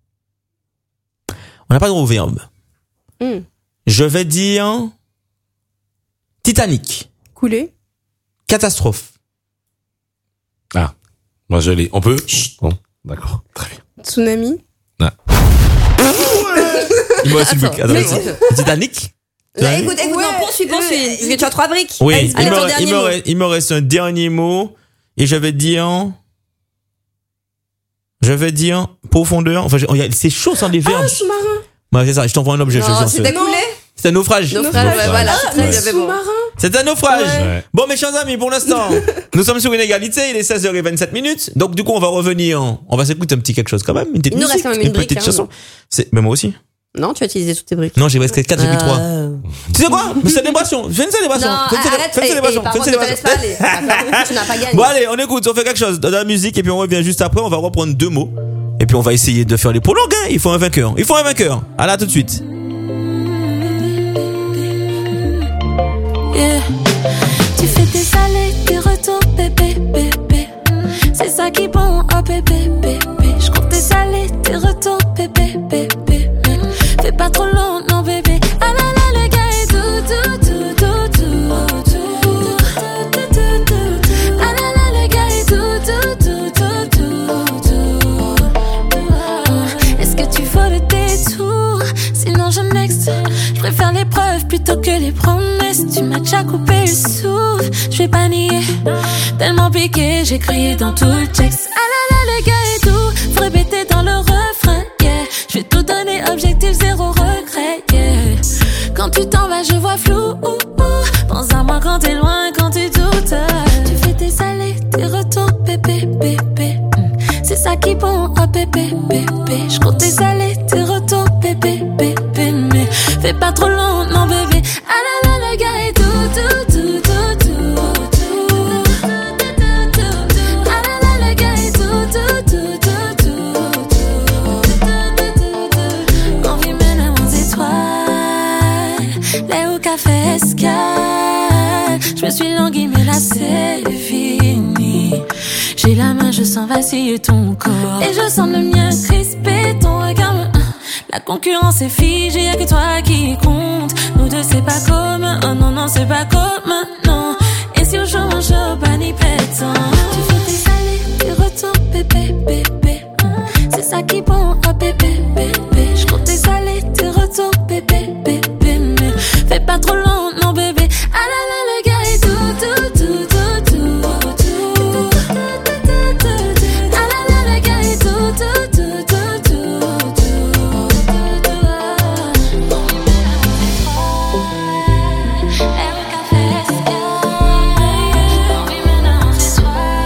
On n'a pas de gros verbe. Hmm. Je vais dire. Titanic. Couler. Catastrophe. Ah, moi je l'ai. On peut? Bon, d'accord, très bien. Tsunami. Il me reste une Attends, brique. Attends, mais- vas-y. Titanic. Là, écoute, écoute, non, poursuis, poursuis. Parce que tu as trois briques. Oui, Allez, il ton me, dernier il, me mot. reste, il me reste un dernier mot et je vais dire. Je vais dire profondeur. Enfin, je- oh, y a- c'est chaud sans des verbes. Ah, sous-marin. Ouais, c'est ça. Je t'envoie un objet. je te Non, jure, c'était c'est- coulé. C'est un naufrage. Naufrage, ouais, voilà. Ah, c'est très mais bien, mais bon. sous-marin. C'est un naufrage. Ouais. Bon, mes chers amis, pour l'instant, nous sommes sur une égalité. Il est seize heures vingt-sept minutes. Donc, du coup, on va revenir. On va s'écouter un petit quelque chose quand même. Une petite Il nous musique, reste quand même une brique, petite hein, chanson. non. C'est, mais moi aussi. Non, tu as utilisé toutes tes briques. Non, j'ai presque quatre, j'ai pris trois. Euh, Tu sais quoi? Une célébration. Fais une célébration. Non, Fais une célé- arrête. fais une et- et célébration. par Fais une contre, ne te laisse pas célébration. aller. Par contre, tu n'as pas gagné. Bon, allez, on écoute. On fait quelque chose de la musique et puis on revient juste après. On va reprendre deux mots. Et puis on va essayer de faire les prologues. Hein. Il faut un vainqueur. Il faut un vainqueur. À là tout de suite. Yeah. Tu fais tes allers, tes retours, bébé, bébé. C'est ça qui bon, oh bébé, bébé. Je compte tes allers, tes retours, bébé, bébé. Fais pas trop long, non bébé. Ah là là, le gars est tout, tout, tout, tout, tout, tout. Ah là là, le gars est tout, tout, tout, tout, tout, tout. Est-ce que tu veux le détour? Sinon je next. Je préfère les preuves plutôt que les promesses. Tu m'as déjà coupé le souffle, je vais pas nier. Tellement piqué, j'ai crié dans tout le texte. Ah là là, le gars est doux, faut répéter dans le refrain, yeah. Je vais tout donner, objectif zéro regret, yeah. Quand tu t'en vas, je vois flou, ouh, ouh. Pense à moi quand t'es loin, quand tu doutes. Tu fais tes allers, tes retours, bébé, bébé. Mm. C'est ça qui bon, oh bébé, bébé. Je compte tes allers, tes retours, bébé, bébé. Mais fais pas trop long, non bébé. Ah là là, le gars est tout, tout, tout, tout, tout, tout. Ah là là, le gars est tout, tout, tout, tout, tout, tout. On vit même aux étoiles, là où café escale. Je me suis languie, mais là c'est fini. J'ai la main, je sens vaciller ton corps. Et je sens le mien crisper, ton regard me... La concurrence est figée, y'a que toi qui compte. Nous deux c'est pas commun, oh non non c'est pas commun, non. Et si au jour on joue, pas ni pétant. Tu fais tes allers, tes retours, bébé, bébé. C'est ça qui bon, oh bébé, bébé. Je compte tes allers, tes retours, bébé, bébé. Mais fais pas trop long, non bébé. Ah là là, le gars est tout, tout, tout, tout, tout, tout. Ah là là, le gars est tout, tout, tout, tout, tout, tout. Là où café escale, on vit maintenant en étoile.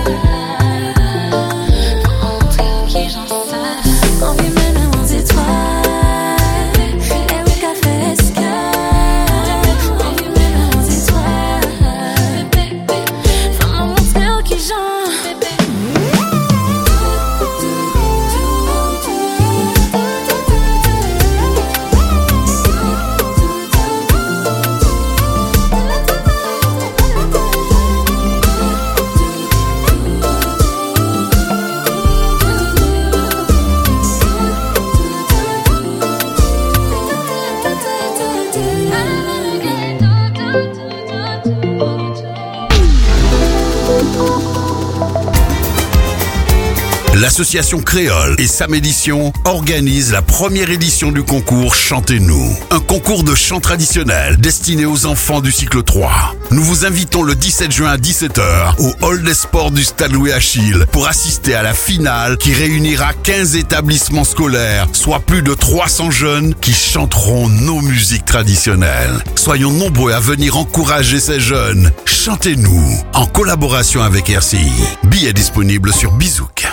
L'association Créole et Sam Édition organisent la première édition du concours Chantez-nous. Un concours de chant traditionnel destiné aux enfants du cycle trois. Nous vous invitons le dix-sept juin à dix-sept heures au hall des sports du stade Louis-Achille pour assister à la finale qui réunira quinze établissements scolaires, soit plus de trois cents jeunes qui chanteront nos musiques traditionnelles. Soyons nombreux à venir encourager ces jeunes. Chantez-nous en collaboration avec R C I. Billets disponibles sur Bizouk.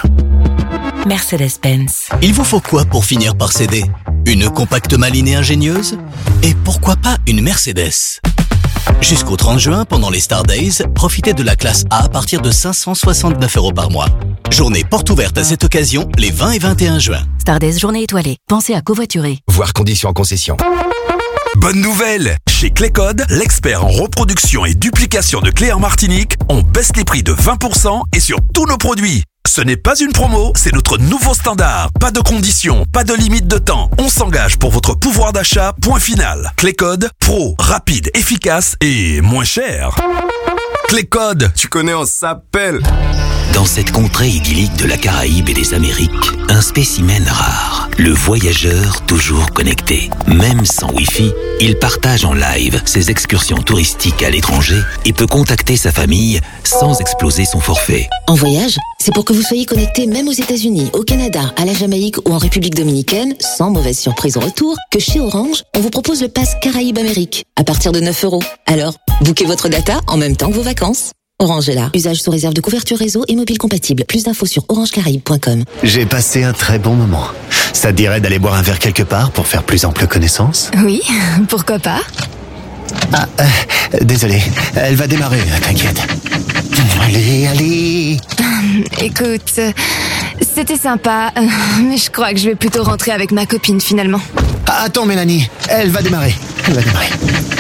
Mercedes-Benz. Il vous faut quoi pour finir par céder? Une compacte maline et ingénieuse? Et pourquoi pas une Mercedes? Jusqu'au trente juin, pendant les Star Days, profitez de la classe A à partir de cinq cent soixante-neuf euros par mois. Journée porte ouverte à cette occasion les vingt et vingt et un juin. Star Days, journée étoilée. Pensez à covoiturer. Voir conditions en concession. Bonne nouvelle! Chez Clécode, l'expert en reproduction et duplication de clés en Martinique, on baisse les prix de vingt pour cent et sur tous nos produits. Ce n'est pas une promo, c'est notre nouveau standard. Pas de conditions, pas de limite de temps. On s'engage pour votre pouvoir d'achat, point final. Clécode, pro, rapide, efficace et moins cher. Clécode, tu connais, on s'appelle. Dans cette contrée idyllique de la Caraïbe et des Amériques, un spécimen rare, le voyageur toujours connecté. Même sans Wi-Fi, il partage en live ses excursions touristiques à l'étranger et peut contacter sa famille sans exploser son forfait. En voyage, c'est pour que vous soyez connecté même aux États-Unis, au Canada, à la Jamaïque ou en République Dominicaine, sans mauvaise surprise au retour, que chez Orange, on vous propose le pass Caraïbes-Amérique à partir de neuf euros. Alors, bookez votre data en même temps que vos vacances. Orange est là. Usage sous réserve de couverture réseau et mobile compatible. Plus d'infos sur orange caraïbes point com. J'ai passé un très bon moment. Ça te dirait d'aller boire un verre quelque part pour faire plus ample connaissance? Oui, pourquoi pas? Ah, euh, désolé, elle va démarrer, t'inquiète. Allez, allez. Écoute, c'était sympa, mais je crois que je vais plutôt rentrer avec ma copine finalement. Ah, attends Mélanie, elle va démarrer. Elle va démarrer.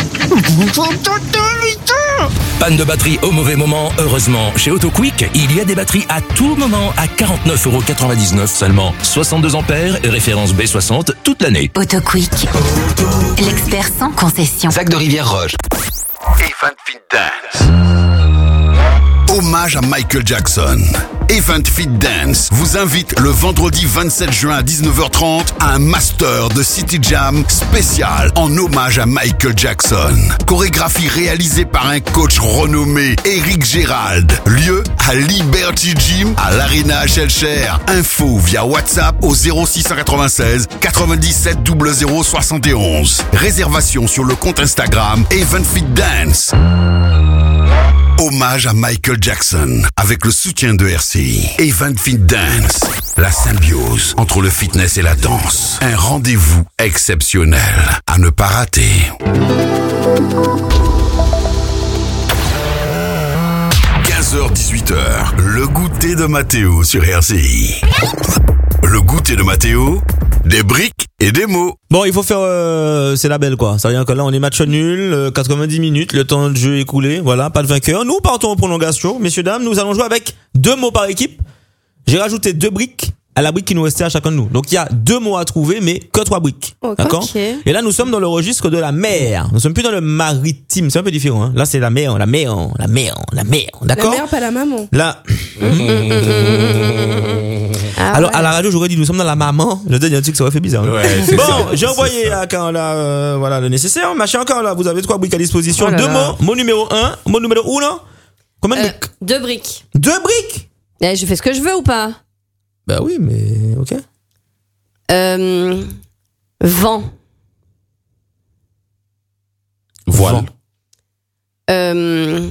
Panne de batterie au mauvais moment, heureusement, chez AutoQuick, il y a des batteries à tout moment à quarante-neuf euros quatre-vingt-dix-neuf seulement. soixante-deux ampères et référence B soixante toute l'année. AutoQuick, l'expert sans concession. Sac de Rivière-Roche. Event Fit Dance. Hommage à Michael Jackson. Event Fit Dance vous invite le vendredi vingt-sept juin à dix-neuf heures trente à un master de City Jam spécial en hommage à Michael Jackson. Chorégraphie réalisée par un coach renommé, Eric Gérald. Lieu à Liberty Gym à l'Arena Shellcher. Info via WhatsApp au zéro six cent quatre-vingt-seize quatre-vingt-dix-sept zéro zéro soixante et onze. Réservation sur le compte Instagram Event Fit Dance. Hommage à Michael Jackson avec le soutien de R C I. Event Fit Dance, la symbiose entre le fitness et la danse. Un rendez-vous exceptionnel à ne pas rater. quinze heures dix-huit heures, le goûter de Mathéo sur R C I. Le goûter de Mathéo, des briques et des mots. Bon, il faut faire, euh, c'est la belle quoi. Ça veut dire que là, on est match nul, euh, quatre-vingt-dix minutes, le temps de jeu écoulé, voilà, pas de vainqueur. Nous partons en prolongation, messieurs, dames, nous allons jouer avec deux mots par équipe. J'ai rajouté deux briques à la brique qui nous restait à chacun de nous. Donc il y a deux mots à trouver, mais que trois briques. Okay. D'accord? Et là, nous sommes dans le registre de la mer. Nous sommes plus dans le maritime. C'est un peu différent, hein. Là, c'est la mer, la mer, la mer, la mer. D'accord? La mère, pas la maman. Là. Ah Alors, ouais. à la radio, j'aurais dit, nous sommes dans la maman. Le dernier truc, ça aurait fait bizarre. Hein. Ouais, c'est bon, ça, j'ai c'est envoyé ça. à Carola, euh, voilà, le nécessaire. Ma chère Carola, vous avez trois briques à disposition. Oh là deux là. mots. Mot numéro un. Mot numéro uno. Combien de Euh, briques? deux briques. Deux briques? Eh, je fais ce que je veux ou pas? Bah oui, mais, ok. Euh, vent. Voile. Euh,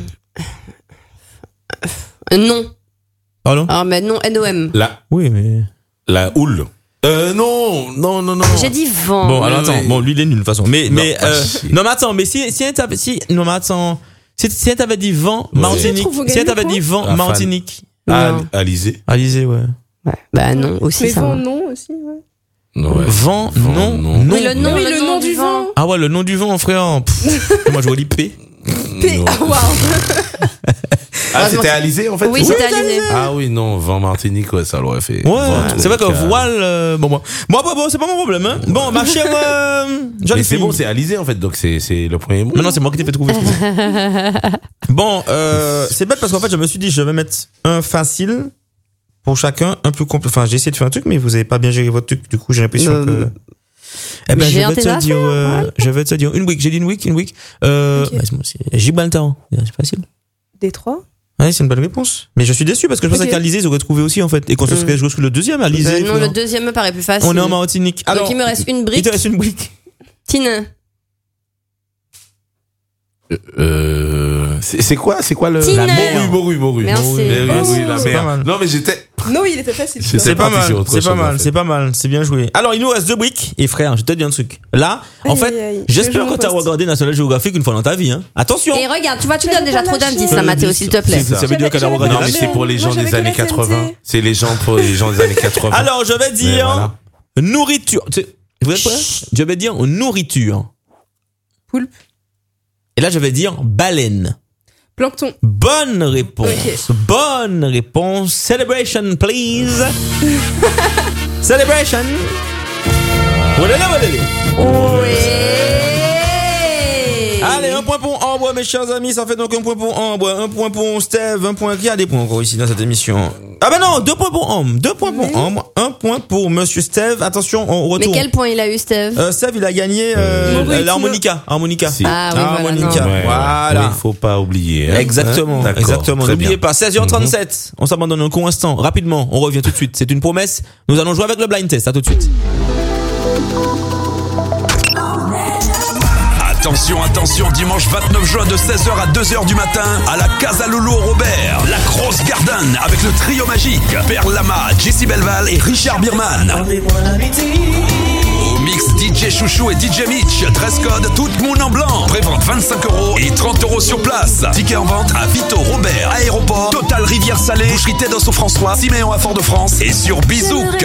non. Pardon? Ah, mais non, N O M. La. Oui, mais. La houle. Euh, non, non, non, non. J'ai dit vent. Bon, alors attends. Bon, lui, il est nul de toute façon. Mais, Non, mais, pas euh, chier. non, mais attends, mais si, si elle t'avait, si, non, mais attends. Si, si elle t'avait dit vent, Ouais. Martinique. Je trouve vous Si elle gagnez t'avait quoi dit vent, La fan. Martinique. Ah, Non. Alizé. Alizé, ouais. Ouais. Bah non, aussi Mais ça. vent, va. non aussi, ouais. Non, ouais. Vent, Vent, non, non. non. Oui, le nom, Oui, le, nom, du vent. Ah ouais, le nom du vent, frère. Pff, moi, je vois l'I P. P. Non. Ah, waouh. Ah, c'était Alizé en fait? Oui, c'était Alizé. Ah oui, non, Vent Martinique, ouais, ça l'aurait fait. Ouais, Vent c'est vrai que Tropical. voile, euh, bon, bon. Bon, bon, bon, c'est pas mon problème, hein. Bon, ma chère, euh, jolie Mais c'est fille. bon, c'est Alizé en fait, donc c'est, c'est le premier mot. Maintenant, c'est moi qui t'ai fait trouver. Bon, euh, c'est bête parce qu'en fait, je me suis dit, je vais mettre un facile pour chacun un peu complet. Enfin, j'ai essayé de faire un truc, mais vous avez pas bien géré votre truc. Du coup, j'ai l'impression Euh, que. Eh ben, je gère vais te tes dire, affaires, euh, ouais. je vais te dire une week. J'ai dit une week, une week. Euh, Ok. bah, c'est, bon, c'est Gibraltar. C'est facile. Détroit. Ouais, c'est une bonne réponse. Mais je suis déçu parce que je pensais Ok. qu'Alizé, ils auraient trouvé aussi, en fait. Et qu'on se serait joué sur le deuxième, Alizé. Ben non, frère. le deuxième me paraît plus facile. On est en Martinique. Alors, Donc il me reste une brique. Il te reste une brique. Tine. Euh, c'est c'est quoi, c'est quoi le Tiner. la morue, morue, morue. Merci. Morue, morue, Oh, oui, la c'est mer. pas mal. Non, mais j'étais. Non, il était facile. C'est- C'est pas parti mal, sur autre c'est chose, pas mal, en fait. c'est pas mal, c'est bien joué. Alors, il nous reste deux briques. Et frère, je vais te dire un truc. Là, en Aïe, fait, aïe, aïe. Je j'espère joue que en t'as poste. regardé National Geographic une fois dans ta vie, hein. Attention! Et regarde, tu vois, tu J'avais donnes déjà pas trop lâché. d'indices, là, Mathéo, s'il te plaît. Ça veut dire qu'elle a regardé Non, la mais mer. c'est pour les Moi, gens j'avais des que années la T N T. quatre-vingts. C'est les gens pour les gens des années quatre-vingts. Alors, je vais Mais dire voilà. nourriture. Tu- Vous êtes prêts? Je vais dire nourriture. Poulpe. Et là, je vais dire baleine. Plancton. Bonne réponse. Ok. Bonne réponse. Celebration, please. Celebration. Olélé, olélé. Allez, un point pour Ambre, mes chers amis. Ça fait donc un point pour Ambre, un point pour Steve, un point. Qui a des points encore ici dans cette émission? Ah ben non, deux points pour Ambre, deux points pour Ambre, un point pour Monsieur Steve. Attention, on Mais retourne. quel point il a eu, Steve? Euh, Steve, il a gagné euh, Euh, l'harmonica. Harmonica. Si. Ah oui, voilà, harmonica. non. Ouais, Voilà. oui, faut pas oublier. hein. Exactement, Hein D'accord, exactement. très N'oubliez bien. pas, seize heures trente-sept. On s'abandonne un court instant. Rapidement, on revient tout de suite. C'est une promesse. Nous allons jouer avec le blind test. À tout de suite. Attention, attention, dimanche vingt-neuf juin de seize heures à deux heures du matin à la Casa Lolo Robert, la grosse Garden avec le trio magique Perle Lama, Jessie Belval et Richard Bierman. Au mix D J Chouchou et D J Mitch, dress code tout le monde en blanc, prévente vingt-cinq euros et trente euros sur place. Ticket en vente à Vito, Robert, Aéroport, Total Rivière Salée, Boucherie Tédos au François, Siméon à Fort-de-France et sur Bizouk.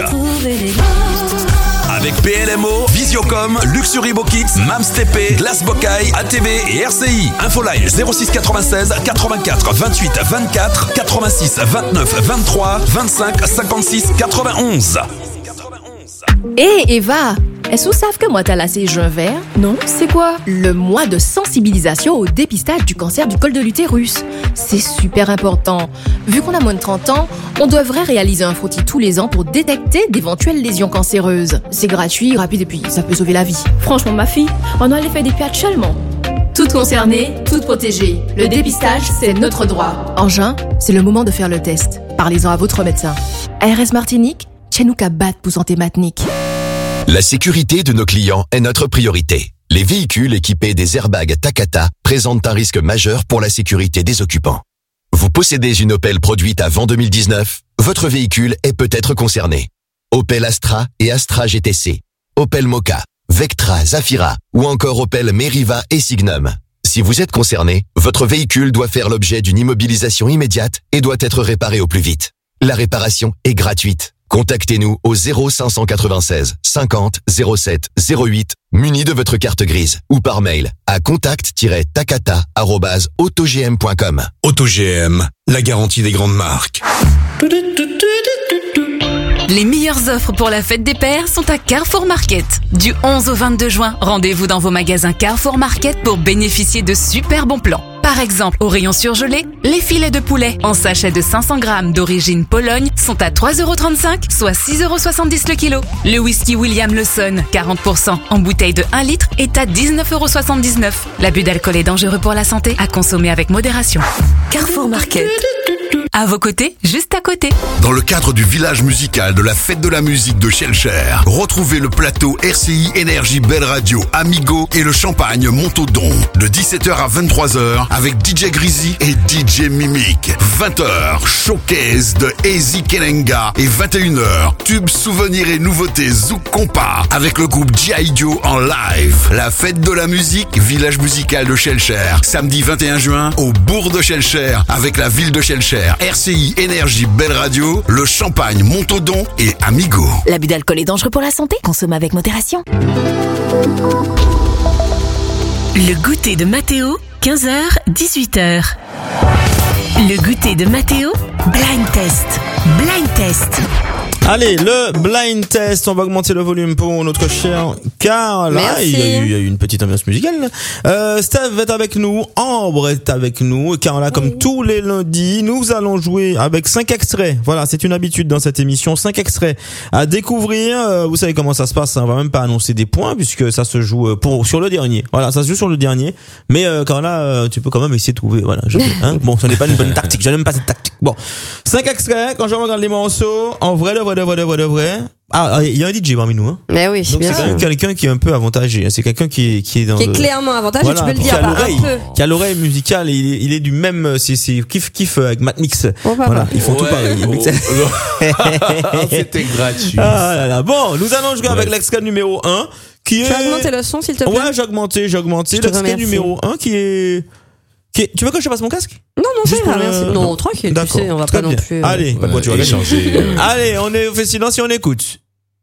Avec P L M O, Visiocom, Luxury Bokix, Mams T P, Glace Bocaille, A T V et R C I. Infoline zéro six quatre-vingt-seize quatre-vingt-quatre vingt-huit vingt-quatre quatre-vingt-six vingt-neuf vingt-trois vingt-cinq cinquante-six quatre-vingt-onze. Hé Eva, est-ce que vous savez que moi t'as lassé juin vert? Non, c'est quoi? Le mois de sensibilisation au dépistage du cancer du col de l'utérus. C'est super important. Vu qu'on a moins de trente ans, on devrait réaliser un frottis tous les ans pour détecter d'éventuelles lésions cancéreuses. C'est gratuit, rapide et puis ça peut sauver la vie. Franchement, ma fille, on a l'effet des pieds actuellement. Toutes concernées, toutes protégées. Le dépistage, c'est notre droit. En juin, c'est le moment de faire le test. Parlez-en à votre médecin. A R S Martinique, Chenouka bat pour santé matinique. La sécurité de nos clients est notre priorité. Les véhicules équipés des airbags Takata présentent un risque majeur pour la sécurité des occupants. Vous possédez une Opel produite avant deux mille dix-neuf? Votre véhicule est peut-être concerné. Opel Astra et Astra G T C, Opel Mokka, Vectra, Zafira ou encore Opel Meriva et Signum. Si vous êtes concerné, votre véhicule doit faire l'objet d'une immobilisation immédiate et doit être réparé au plus vite. La réparation est gratuite. Contactez-nous au zéro cinq cent quatre-vingt-seize cinquante zéro sept zéro huit muni de votre carte grise ou par mail à contact tiret takata arobase autogm point com. AutoGM, la garantie des grandes marques. Les meilleures offres pour la fête des pères sont à Carrefour Market. Du onze au vingt-deux juin, rendez-vous dans vos magasins Carrefour Market pour bénéficier de super bons plans. Par exemple, au rayon surgelé, les filets de poulet en sachet de cinq cents grammes d'origine Pologne sont à trois euros trente-cinq, soit six euros soixante-dix le kilo. Le whisky William Lawson, quarante pour cent en bouteille de un litre, est à dix-neuf euros soixante-dix-neuf. L'abus d'alcool est dangereux pour la santé, à consommer avec modération. Carrefour Market. À vos côtés, juste à côté. Dans le cadre du village musical de la fête de la musique de Shellcher, retrouvez le plateau R C I Énergie Belle Radio Amigo et le champagne Montaudoin de dix-sept heures à vingt-trois heures avec D J Grizzly et D J Mimic. vingt heures, showcase de Easy Kelenga et vingt et une heures, tubes, souvenirs et nouveautés Zouk Compa avec le groupe G I Joe en live. La fête de la musique, village musical de Shellcher, samedi vingt et un juin au bourg de Shellcher avec la ville de Shellcher. R C I Énergie Belle Radio, le champagne Montaudoin et Amigo. L'abus d'alcool est dangereux pour la santé, consomme avec modération. Le goûter de Mathéo, quinze heures, dix-huit heures. Le goûter de Mathéo, blind test. Blind test. Allez, le blind test, on va augmenter le volume pour notre cher Carla. Merci. Il y a eu, il y a eu une petite ambiance musicale. Euh, Steve est avec nous, Ambre est avec nous, et Carla, comme oui. tous les lundis, nous allons jouer avec cinq extraits. Voilà, c'est une habitude dans cette émission, cinq extraits à découvrir. Euh, vous savez comment ça se passe, hein, on va même pas annoncer des points puisque ça se joue pour sur le dernier. Voilà, ça se joue sur le dernier. Mais euh, Carla, euh, tu peux quand même essayer de trouver. Voilà, je, hein, bon, ce n'est pas une bonne tactique. Je n'aime pas cette tactique. Bon, cinq extraits. Quand je regarde les morceaux, en vrai, le vrai, le vrai, le vrai, le vrai. Ah, il y a un D J parmi nous, hein. Mais oui, donc bien c'est sûr. quand même quelqu'un qui est un peu avantagé. C'est quelqu'un qui est qui est dans qui est le... clairement avantagé. Voilà, tu peux le qui dire a pas l'oreille, un peu. qui a l'oreille musicale. Et il est, il est du même. C'est c'est kiff kiff avec Matt Mix. Oh, voilà, ils font ouais, tout pareil. Oh, c'était gratuit. Ah là là. Bon, nous allons jouer ouais. avec l'extrait numéro un qui est. Tu as augmenté le son, s'il te plaît. Ouais, j'ai augmenté, j'ai augmenté. L'extrait numéro un qui est. Qui est... Tu veux que je passe mon casque? Non, non, juste c'est pour rien. Le... Non, non, tranquille, tu sais, on va très pas bien. non plus. Euh... Allez, ouais, tu vas échanger. Euh... Allez, on est au fait silence et on écoute.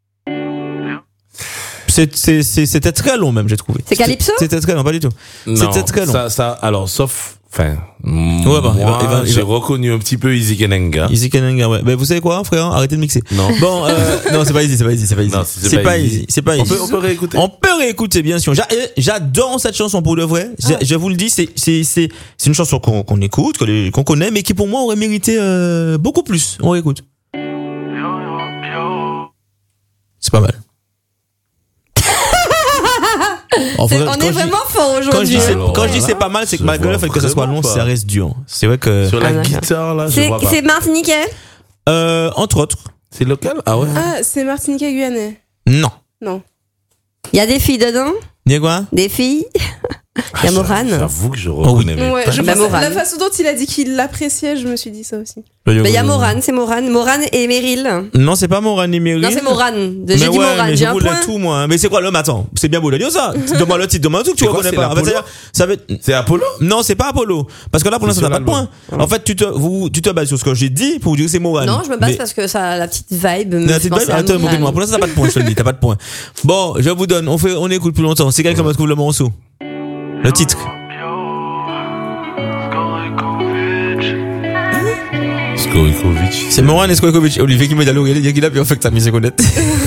C'est, c'est, c'est, c'était très long même, j'ai trouvé. C'est Calypso? C'était très long, pas du tout. Non, c'était très long. Ça, ça, alors, sauf, enfin, ouais, bah, moi, il va, il va, j'ai il va. reconnu un petit peu Easy Kenenga. Easy Kenenga, ouais. Ben, vous savez quoi, frère? Arrêtez de mixer. Non. Bon, euh, non, c'est pas easy, c'est pas easy, c'est pas easy. Non, c'est, c'est pas, pas easy. easy. C'est pas easy. On peut, on peut réécouter. On peut réécouter, bien sûr. J'a, j'adore cette chanson pour de vrai. Ah. Je, je vous le dis, c'est, c'est, c'est, c'est une chanson qu'on, qu'on écoute, qu'on, qu'on connaît, mais qui pour moi aurait mérité, euh, beaucoup plus. On réécoute. C'est pas mal. En vrai, on est vraiment fort aujourd'hui. Quand je dis c'est, quand je dis c'est pas mal, c'est que malgré le fait que ça soit long, ça reste dur. C'est vrai que sur la ah, guitare là, je c'est, vois pas. C'est martiniquais. Euh, entre autres. C'est local? Ah ouais. Ah, c'est martiniquais guyanais. Non. Non. Il y a des filles dedans? Il y a quoi? Des filles. Il y a Morane. J'avoue que je reconnais oh, oui. ouais, pas. Je bah, pense la façon dont il a dit qu'il l'appréciait, je me suis dit ça aussi. Il bah, y a Morane, c'est Morane. Morane et Meryl. Non, c'est pas Morane et Meryl. Non, c'est Morane. J'ai mais dit ouais, Morane, mais j'ai je un voulais point. tout, moi. Mais c'est quoi l'homme? Attends, c'est bien beau de dire ça. Demande le titre, demande un truc que tu reconnais pas. En fait, ça veut... C'est Apollo? Non, c'est pas Apollo. Parce que là, pour l'instant, t'as pas de point. En fait, tu te, vous, tu te bases sur ce que j'ai dit pour dire que c'est Morane. Non, je me base mais... parce que ça a la petite vibe. La petite vibe, attends, pour l'instant, t'as pas de point, je te le dis, t'as pas de point. Bon, je vous donne, on fait, on écoute plus longtemps. Si quelqu'un me trouve le morceau. Le titre. Skojkovic. C'est Morane et Skojkovic. Olivier qui m'a dit à l'oreille, il dit qu'il a puis on fait que ta musique honnête.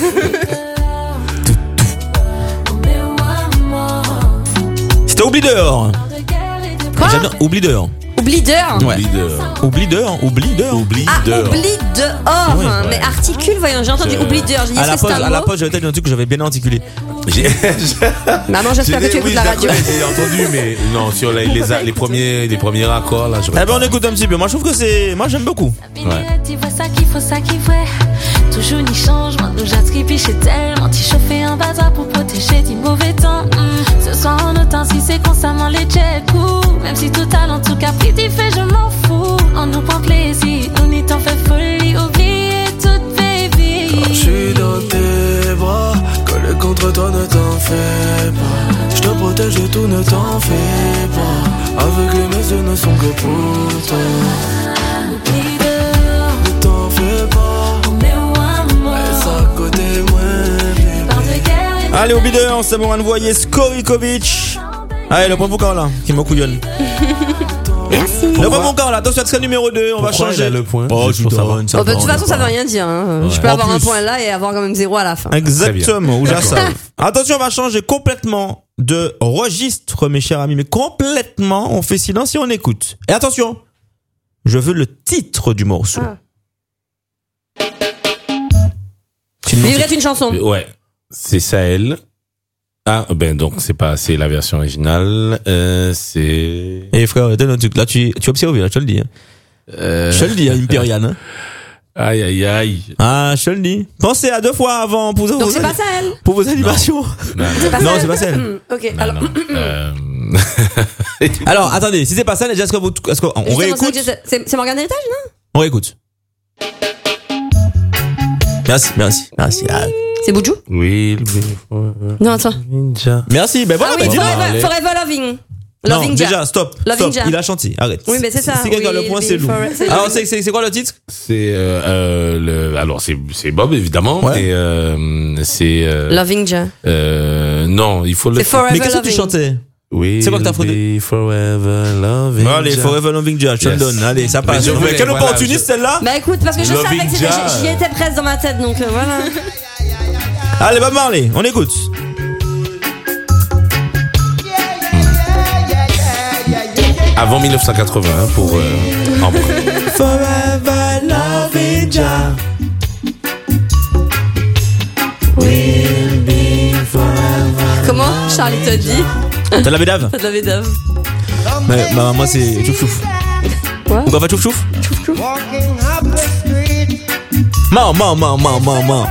C'était Oubli dehors. Quoi? Oubli dehors. Oubli dehors. Ouais. Oubli dehors. Oubli dehors. Oubli dehors. Oubli ah, dehors. Oubli dehors. Ouais, ouais. Mais articule, voyons, j'ai entendu oubli dehors. J'ai dit, à la est-ce que pause, c'est un à la mot? pause, j'avais peut-être un truc que j'avais bien articulé. Maman, j'espère que tu écoutes oui, la radio. J'ai entendu, mais non, sur les, les, les premiers, les premiers accords, là, je Eh ben, on écoute un petit peu. Moi, je trouve que c'est, moi, j'aime beaucoup. Ouais. Tu vois ça qu'il faut, ça qu'il faut. Toujours ni changement, nous j'attribue chez tellement. T'y chauffer un bazar pour protéger du mauvais temps. Mm. Ce soir, en autant, si c'est constamment les checks. Même si tout talent, tout capri, t'y fait, je m'en fous. On nous prend plaisir, nous n'y t'en fait folie. Oublier toute baby. Quand je suis dans tes bras, collé contre toi, ne t'en fais pas. Je te protège de tout, ne t'en fais pas. Avec les mes yeux ne sont que pour toi. Oublie dehors, ne t'en fais pas. On est où un mot? Reste à côté, moi, bébé. Allez, Oubli dehors, c'est Morane Voyer, Skojkovic. Allez, le point pour Carla, qui me couillonne. Merci. Le point pour Carla, attention, c'est numéro deux, on Pourquoi va changer. le point. Oh, je donne, ça oh, bah, de toute façon, ça veut rien dire. Hein. Ouais. Je peux en avoir plus. Un point là et avoir quand même zéro à la fin. Exactement, ou ça. Attention, on va changer complètement de registre, mes chers amis, mais complètement, on fait silence et on écoute. Et attention, je veux le titre du morceau. Ah. Vivrait une chanson. Ouais, c'est Sahel. Ah ben donc c'est pas c'est la version originale euh, c'est et frère là tu tu observes là je te le dis hein. euh... je te le dis hein, Imperial hein. Aïe aïe aïe ah je te le dis pensez à deux fois avant pour donc vos c'est pas Sahel pour vos animations non, non, c'est pas non c'est pas Sahel mmh, ok non, alors non, euh... alors attendez si c'est pas Sahel est-ce que vous est-ce qu'on on réécoute c'est, c'est Morgane Héritage non on réécoute merci merci merci ah. C'est Boudjou? Oui, non, attends. Ninja. Merci, ben voilà, ah oui, ben forever, forever Loving. Loving non, Ja. déjà, stop. Loving stop. Ja. Il a chanté, arrête. Oui, mais c'est ça. Si quelqu'un a le point, c'est Lou. Alors, c'est, c'est, c'est quoi le titre? C'est, euh, euh, le, alors, c'est, c'est Bob, évidemment. Ouais. Et, euh, c'est, euh, Loving Ja. Euh, non, il faut le. C'est Forever Mais qu'est-ce que Loving. tu chantais? Oui. C'est quoi que t'as fraudé? Forever Loving Allez, Ja. Forever Loving Ja, je te le donne. Allez, ça passe. Mais je voulais, Quel voilà, opportuniste je- celle-là? Bah écoute, parce que je Loving savais que c'était, Ja. j'y étais presque dans ma tête, donc euh, voilà. Allez, Bob Marley, on écoute. Avant mille neuf cent quatre-vingts pour euh, Ambre. Forever Loving Ja. Comment Charlie te dit? T'as la bédave? T'as de la bédave. Mais bah, moi c'est chouf chouf. Quoi? Pourquoi pas chouf chouf? Chouf chouf. Man, man, man, man, man, man.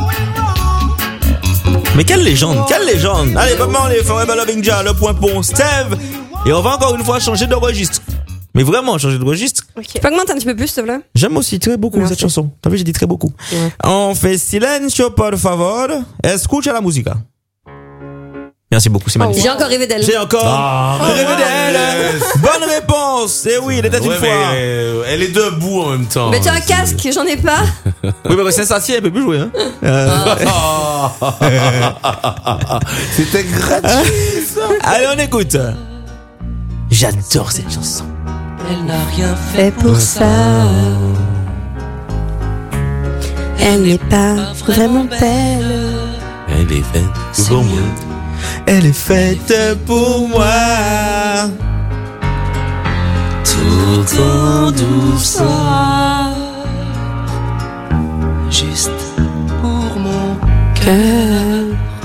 Mais quelle légende, quelle légende. Allez, Bob Marley, Forever Loving Ja, le point pour Steve. Et on va encore une fois changer de registre. Mais vraiment changer de registre. Tu peux augmenter un petit peu plus, s'il te plaît? J'aime aussi très beaucoup Merci. cette chanson. T'as vu, j'ai dit très beaucoup. Ouais. On fait silencio, por favor. Escucha la musica. Merci beaucoup, c'est magnifique. J'ai encore rêvé d'elle. J'ai encore Ah, rêvé mais d'elle. Bonne réponse. Eh oui, il était une Ouais, fois. mais, euh, elle est debout en même temps. Mais tu as un casque, j'en ai pas. Oui, bah, c'est ça, si, elle peut plus jouer. Hein. Euh... C'était gratuit. Allez, on écoute. J'adore cette chanson. Elle n'a rien fait pour ça. Elle n'est pas vraiment belle. Elle est faite pour moi. Elle est faite pour moi. Tout en douceur. Juste pour mon cœur.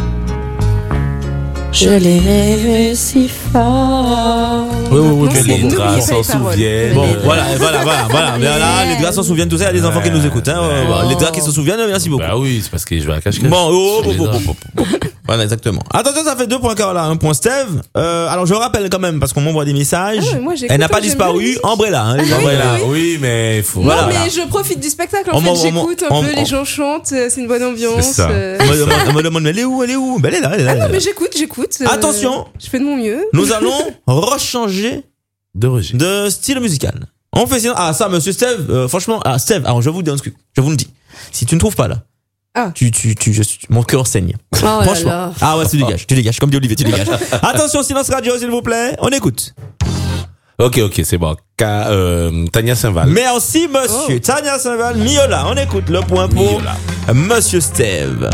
Je l'ai rêvé si fort. Oui, oui, oui, Que bon, les bon, draps bon. s'en souviennent. Bon, voilà, voilà, voilà, voilà. Mais là, les draps s'en souviennent, tout ça, il y a des enfants qui nous écoutent. Hein. Ouais, ouais. Les draps qui s'en souviennent, merci beaucoup. Bah oui, c'est parce que je vais à cache-cache. Bon, oh, Sur bon, les bon, draps. bon, bon, bon. Voilà, exactement. Attention, ça fait deux points Carola, un point Steve. Euh, alors, je rappelle quand même, parce qu'on m'envoie des messages. Ah ouais, moi, j'écoute, Elle n'a pas j'aime bien disparu. la musique. Umbrella, hein, les Ah oui, Umbrella. oui, oui. Oui, mais il faut. Non, Voilà. mais je profite du spectacle. En On fait, m'en- j'écoute on- un peu, on- les gens chantent, euh, c'est une bonne ambiance. C'est ça. euh. On me demande, on me demande, mais elle est où, elle est où? Ben, elle est là, elle est là. Ah elle est non, là. mais j'écoute, j'écoute. euh, Attention. Je fais de mon mieux. Nous allons rechanger De registre. de style musical. On fait sinon, ah, ça, monsieur Steve, euh, franchement, ah, Steve, alors, je vous dis un truc. Je vous le dis. Si tu ne trouves pas là, Ah. tu, tu, tu, je suis- mon cœur saigne. Oh là Franchement. là. Ah ouais, tu dégages, tu dégages, comme dit Olivier, tu dégages. Attention, silence radio, s'il vous plaît. On écoute. Ok, ok, c'est bon. Ka- euh, Tania Saint-Val. Merci, monsieur. Tania Saint-Val, Miola. On écoute le point pour Miola. monsieur Steve.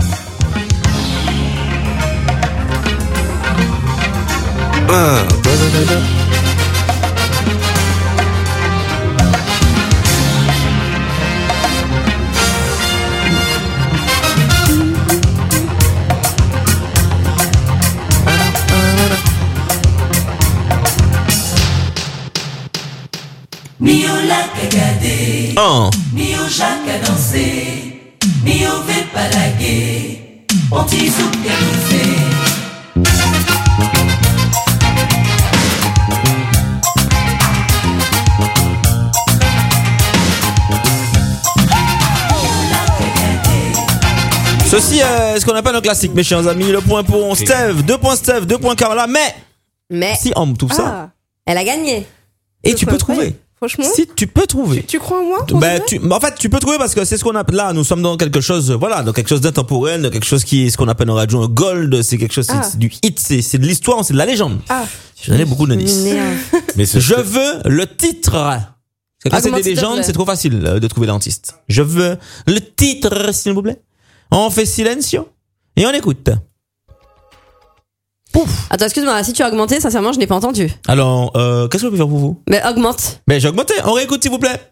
Ah, da, da, da, da. Mio lac à garder, Un. Mio Jacques à danser, Mio veut pas laguer, on t'y zouk à bouffer. Ceci est ce qu'on appelle un classique, mes chers amis. Le point pour Steve, deux points Steve, deux points Carola. Mais, Mais si on tout ça, Ah, elle a gagné. et je tu crois peux pas. trouver. Franchement, Si tu peux trouver. tu crois en moi pour Ben, vrai tu, en fait, tu peux trouver parce que c'est ce qu'on appelle là. Nous sommes dans quelque chose, voilà, dans quelque chose d'intemporel, dans quelque chose qui est ce qu'on appelle en radio un gold. C'est quelque chose, c'est- Ah. c'est du hit, c'est c'est de l'histoire, c'est de la légende. Ah, Je donnais beaucoup d'indices. Mais ce Je veux le titre. Parce que quand c'est Argumente, des s'il te légendes, plaît. c'est trop facile euh, de trouver l'artiste. Je veux le titre, s'il vous plaît. On fait silencio et on écoute. Attends, excuse-moi, si tu as augmenté, sincèrement, je n'ai pas entendu. Alors, euh, qu'est-ce que je peux faire pour vous? Mais augmente. Ben, j'ai augmenté. On réécoute, s'il vous plaît.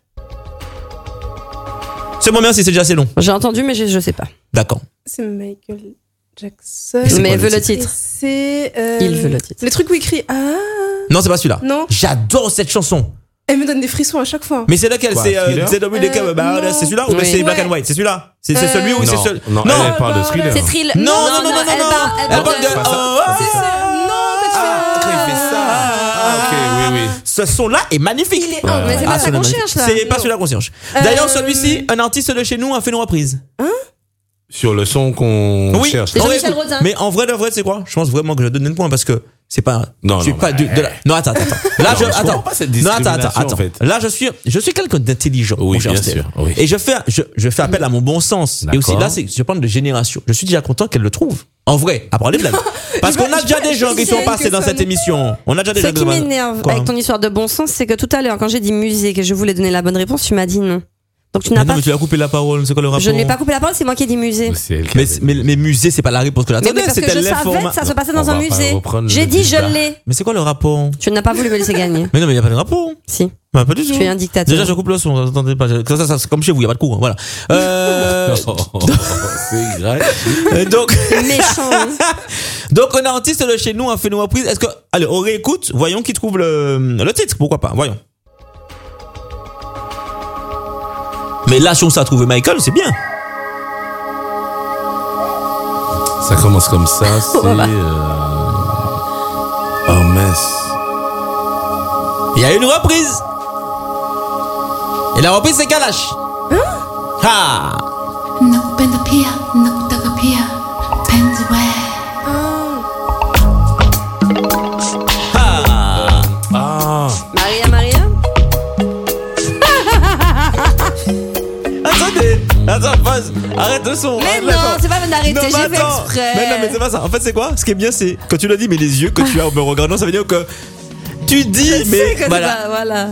C'est bon, merci, c'est déjà assez long. J'ai entendu, mais je, je sais pas. D'accord. c'est Michael Jackson. c'est Mais quoi veut le le titre titre. Et c'est. euh, Il veut le titre. Les trucs où il crie Ah. Non, c'est pas celui-là. Non. J'adore cette chanson. Elle me donne des frissons à chaque fois. Mais c'est lequel? Quoi, C'est euh, Thriller c'est W D K, Euh, bah, non. c'est celui-là ou Oui. c'est Black Ouais. and White? C'est celui-là? C'est c'est Euh, celui où c'est Non, celui. non, non, elle parle de thriller. C'est Thrill. non, non, non, non, non, elle non. parle- Elle parle de. C'est pas ça. Oh, ah, C'est ça. Non, quand tu Ah, quand il fait ça. Ah, ok, oui, oui. Ce son-là est magnifique. Il est- Oh, mais c'est Ah, pas ça celui-là qu'on est cherche, là. magnifique. C'est pas Non. celui-là qu'on cherche. Euh, D'ailleurs, celui-ci, un artiste de chez nous a fait une reprise. Sur le son qu'on Oui, cherche. C'est on Jean-Michel écoute. Rodin. Mais en vrai de vrai, c'est quoi? Je pense vraiment que je donne un point parce que C'est pas. Non, je suis non, pas mais- de, de la- Non, attends, attends. Là, Non, je, je attends. comprends pas cette non, attends, attends, discrimination, attends. en fait. Là, je suis, je suis quelqu'un d'intelligent. Oui, mon cher bien Steve. sûr, oui. Et je fais, je, je fais appel à mon bon sens. Et aussi, D'accord. là, c'est, je parle de génération. Je suis déjà content qu'elle le trouve. En vrai, à part les blagues. Parce Je qu'on vois- a je déjà vois- des gens qui je sont sais passés que dans ça cette me- émission. On a déjà des Ce gens qui m'énerve Quoi avec ton histoire de bon sens, c'est que tout à l'heure, quand j'ai dit musée, que je voulais donner la bonne réponse, tu m'as dit non. Donc tu Mais n'as non, pas. mais tu as coupé la parole. C'est quoi le rapport? Je ne lui ai pas coupé la parole, c'est moi qui ai dit musée. Mais, mais, mais musée, c'est pas la réponse que Mais j'attendais. oui, parce que C'était je savais l'informa- que ça se passait On dans va un pas musée. reprendre J'ai le dit je débat. l'ai. Mais c'est quoi le rapport? Tu n'as pas voulu me laisser gagner. Mais non, mais il n'y a pas de rapport. Si. Bah, pas du tout. Tu es un dictateur. Déjà, je coupe le son. Attendez pas. Ça, ça, ça, c'est comme chez vous, il n'y a pas de cours. Voilà. Euh... c'est grave. Euh, donc. Méchant. hein. Donc, un artiste de chez nous a fait une reprise. Est-ce que, allez, on réécoute. Voyons qui trouve le, le titre. Pourquoi pas? Voyons. Mais là, si on s'est trouvé Michael, c'est bien. Ça commence comme ça, c'est. Voilà. Euh... Oh, mess. Il y a une reprise. Et la reprise, c'est Kalash. Ha! Nakupenda pia, nakutaka pia, penzi we. Ha! Ah! Maria, Maria. Attendez, attends, pause. Arrête le son. Mais arrête le non, son. c'est pas peine d'arrêter, Non, mais j'ai fait attends. exprès. Mais non, mais c'est pas ça. En fait, c'est quoi? Ce qui est bien, c'est quand tu le dis, mais les yeux que tu as en me regardant, ça veut dire que tu dis, Je sais mais que c'est voilà. pas- voilà.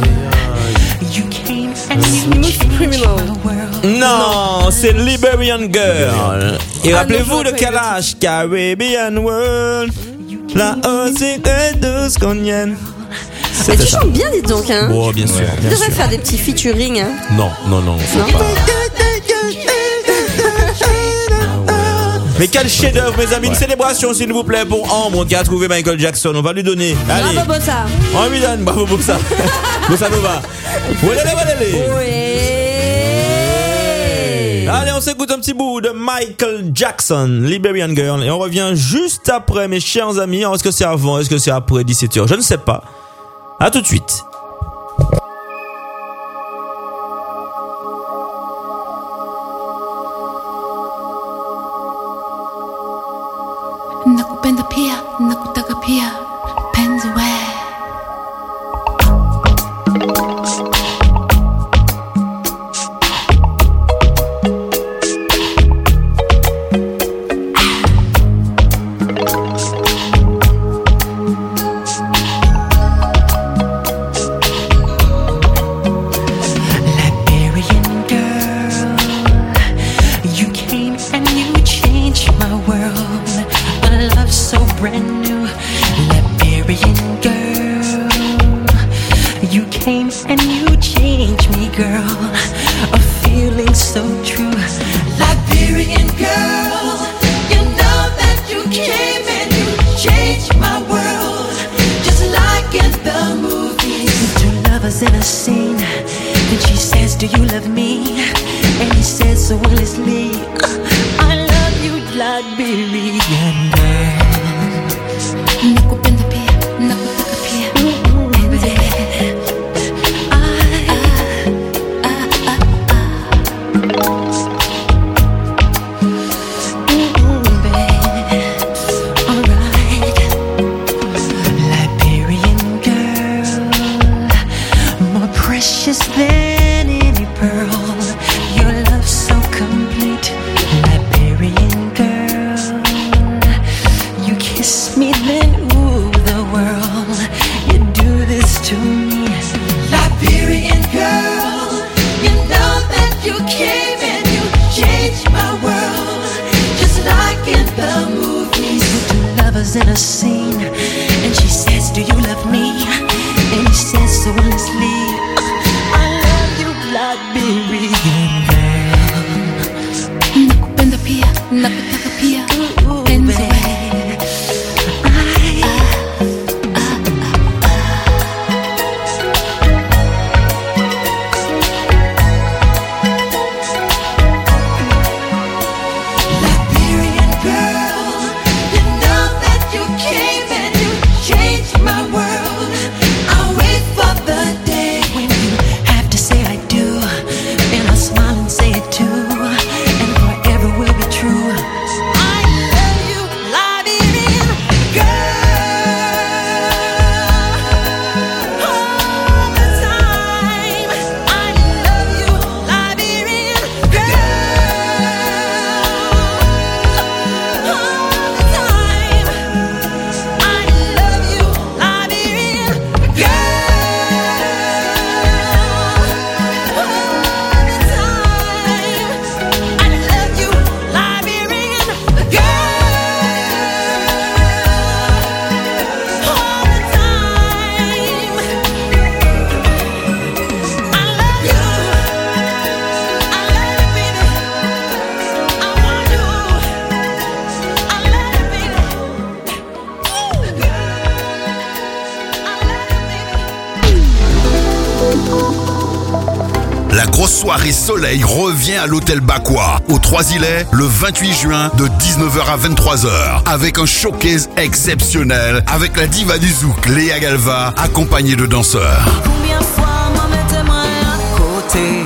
Non, c'est Liberian Girl. Et Ah, rappelez-vous non, de je vois Kalash, Caribbean World. La musique est douce cognaine. Mais tu chantes bien, dis donc, hein. Bon, bien sûr. Tu bien devrais sûr. faire des petits featuring, hein. Non, non, non, faut Non. pas. Mais quel chef-d'œuvre, mes amis. Une célébration, s'il vous plaît, pour Ambre qui a trouvé Michael Jackson. On va lui donner. Allez. Bravo, Bossa. On lui donne. Bravo, Bossa. Bossa Nova. Voilà, voilà, Allez, on s'écoute un petit bout de Michael Jackson, Liberian Girl. Et on revient juste après, mes chers amis. Est-ce que c'est avant? Est-ce que c'est après dix-sept heures? Je ne sais pas. À tout de suite. Nakupenda pia, nakutaka pia, penzi we. Liberian girl, you came and you changed my world. A love so brand new. Liberian girl, you came and you changed me, girl. A feeling so true. Liberian girl, you know that you came and you changed my world. Just like in the movies. Two lovers in a scene. And she says, do you love me? And he says so endlessly, I love you, Liberian girl. Nakupenda pia, nakutaka pia, penzi we. Liberian girl, more precious than any pearl. Your love so complete. Liberian girl, you kiss me, then ooh, the world. You do this to me. Liberian girl, you know that you came and you changed my world. Just like in the movies. Two lovers in a scene. And she says, do you love me? And he says so honestly, I love you, Liberian girl. Nakupenda pia, nakutaka pia, penzi we. Liberian girl, you know that you came soirée soleil revient à l'hôtel Bakwa, aux Trois-Îlets, le vingt-huit juin de dix-neuf heures à vingt-trois heures, avec un showcase exceptionnel, avec la diva du zouk, Léa Galva, accompagnée de danseurs. Combien de fois moi mettez-moi à côté?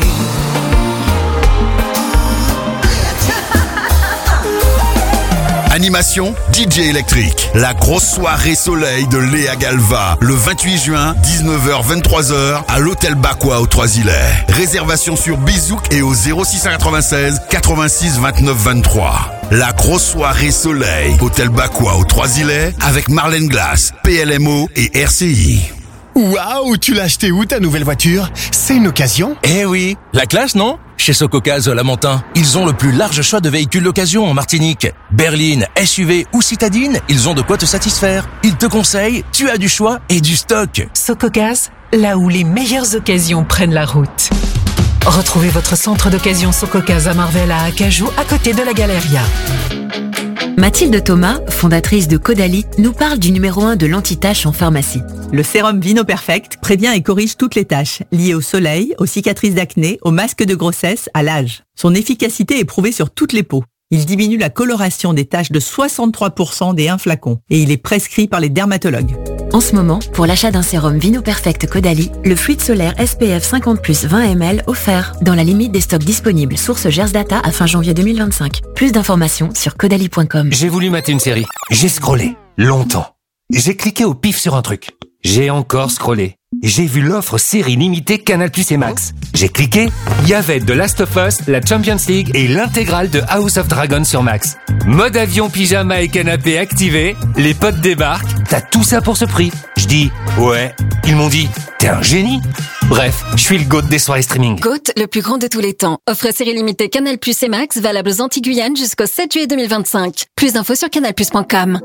Animation D J électrique. La grosse soirée soleil de Léa Galva, le vingt-huit juin, dix-neuf heures vingt-trois heures, à l'hôtel Bakwa aux Trois-Îlets. Réservation sur Bizouk et au zéro six quatre-vingt-seize quatre-vingt-six vingt-neuf vingt-trois. La grosse soirée soleil, hôtel Bakwa aux Trois-Îlets, avec Marlène Glass, P L M O et R C I. Waouh, tu l'as acheté où ta nouvelle voiture? C'est une occasion? Eh oui, la classe, non? Chez Sococaz Lamentin, ils ont le plus large choix de véhicules d'occasion en Martinique. Berline, S U V ou citadine, ils ont de quoi te satisfaire. Ils te conseillent, tu as du choix et du stock. Sococaz, là où les meilleures occasions prennent la route. Retrouvez votre centre d'occasion Sococaz à Marvel à Acajou, à côté de la Galeria. Mathilde Thomas, fondatrice de Caudalie, nous parle du numéro un de l'anti-tache en pharmacie. Le sérum Vino Perfect prévient et corrige toutes les taches liées au soleil, aux cicatrices d'acné, aux masques de grossesse, à l'âge. Son efficacité est prouvée sur toutes les peaux. Il diminue la coloration des taches de soixante-trois pour cent des un flacon et il est prescrit par les dermatologues. En ce moment, pour l'achat d'un sérum Vino Perfect Caudalie, le fluide solaire S P F cinquante plus vingt millilitres offert dans la limite des stocks disponibles. Source Gers Data à fin janvier deux mille vingt-cinq. Plus d'informations sur caudalie point com. J'ai voulu mater une série. J'ai scrollé. Longtemps. J'ai cliqué au pif sur un truc. J'ai encore scrollé. J'ai vu l'offre série limitée Canal Plus et Max. J'ai cliqué, il y avait The Last of Us, la Champions League et l'intégrale de House of Dragon sur Max. Mode avion, pyjama et canapé activé, les potes débarquent, t'as tout ça pour ce prix. Je dis, ouais. Ils m'ont dit, t'es un génie. Bref, je suis le GOAT des soirées streaming. GOAT, le plus grand de tous les temps. Offre série limitée Canal Plus et Max, valable aux Antilles-Guyane jusqu'au sept juillet deux mille vingt-cinq. Plus d'infos sur canal plus point com.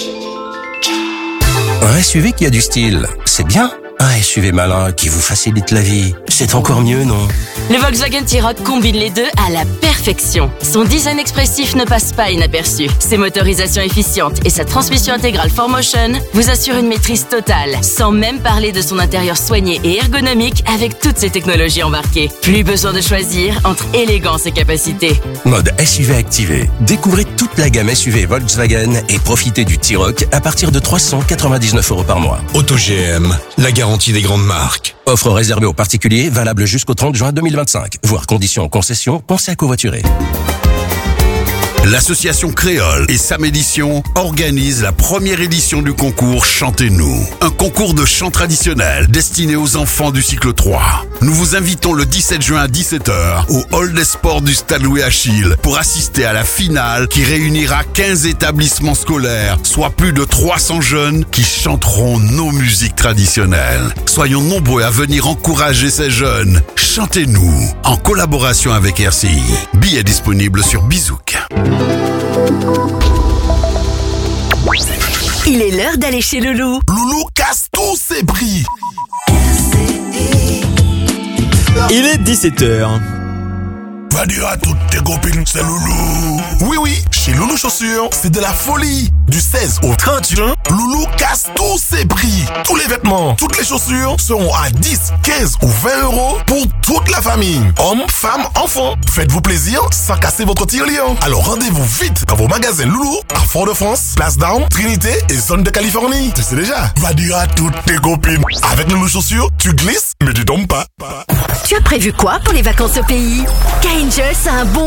Un S U V qui a du style, c'est bien. Un S U V malin qui vous facilite la vie, c'est encore mieux, non? Le Volkswagen T-Roc combine les deux à la perfection. Son design expressif ne passe pas inaperçu. Ses motorisations efficientes et sa transmission intégrale four motion vous assurent une maîtrise totale, sans même parler de son intérieur soigné et ergonomique avec toutes ses technologies embarquées. Plus besoin de choisir entre élégance et capacité. Mode S U V activé. Découvrez toute la gamme S U V Volkswagen et profitez du T-Roc à partir de trois cent quatre-vingt-dix-neuf euros par mois. Auto G M, la garantie des grandes marques. Offre réservée aux particuliers, valable jusqu'au trente juin deux mille vingt-cinq. Voir conditions en concession, pensez à covoiturer. L'association Créole et Sam Édition organisent la première édition du concours Chantez-nous. Un concours de chant traditionnel destiné aux enfants du cycle trois. Nous vous invitons le dix-sept juin à dix-sept heures au hall des sports du Stade Louis-Achille pour assister à la finale qui réunira quinze établissements scolaires, soit plus de trois cents jeunes qui chanteront nos musiques traditionnelles. Soyons nombreux à venir encourager ces jeunes. Chantez-nous en collaboration avec R C I. Billets disponibles sur Bizouk. Il est l'heure d'aller chez Loulou. Loulou casse tous ses prix. Il est dix-sept heures. Va dire à toutes tes copines, c'est Loulou. Oui, oui, chez Loulou Chaussures, c'est de la folie. Du seize au trente juin, Loulou casse tous ses prix. Tous les vêtements, toutes les chaussures seront à dix, quinze ou vingt euros pour toute la famille. Hommes, femmes, enfants. Faites-vous plaisir sans casser votre tirelire. Alors rendez-vous vite dans vos magasins Loulou à Fort-de-France, Place d'Armes, Trinité et zone de Californie. Tu sais déjà. Va dire à toutes tes copines. Avec Loulou Chaussures, tu glisses, mais tu tombes pas. Tu as prévu quoi pour les vacances au pays? K Angels a un bon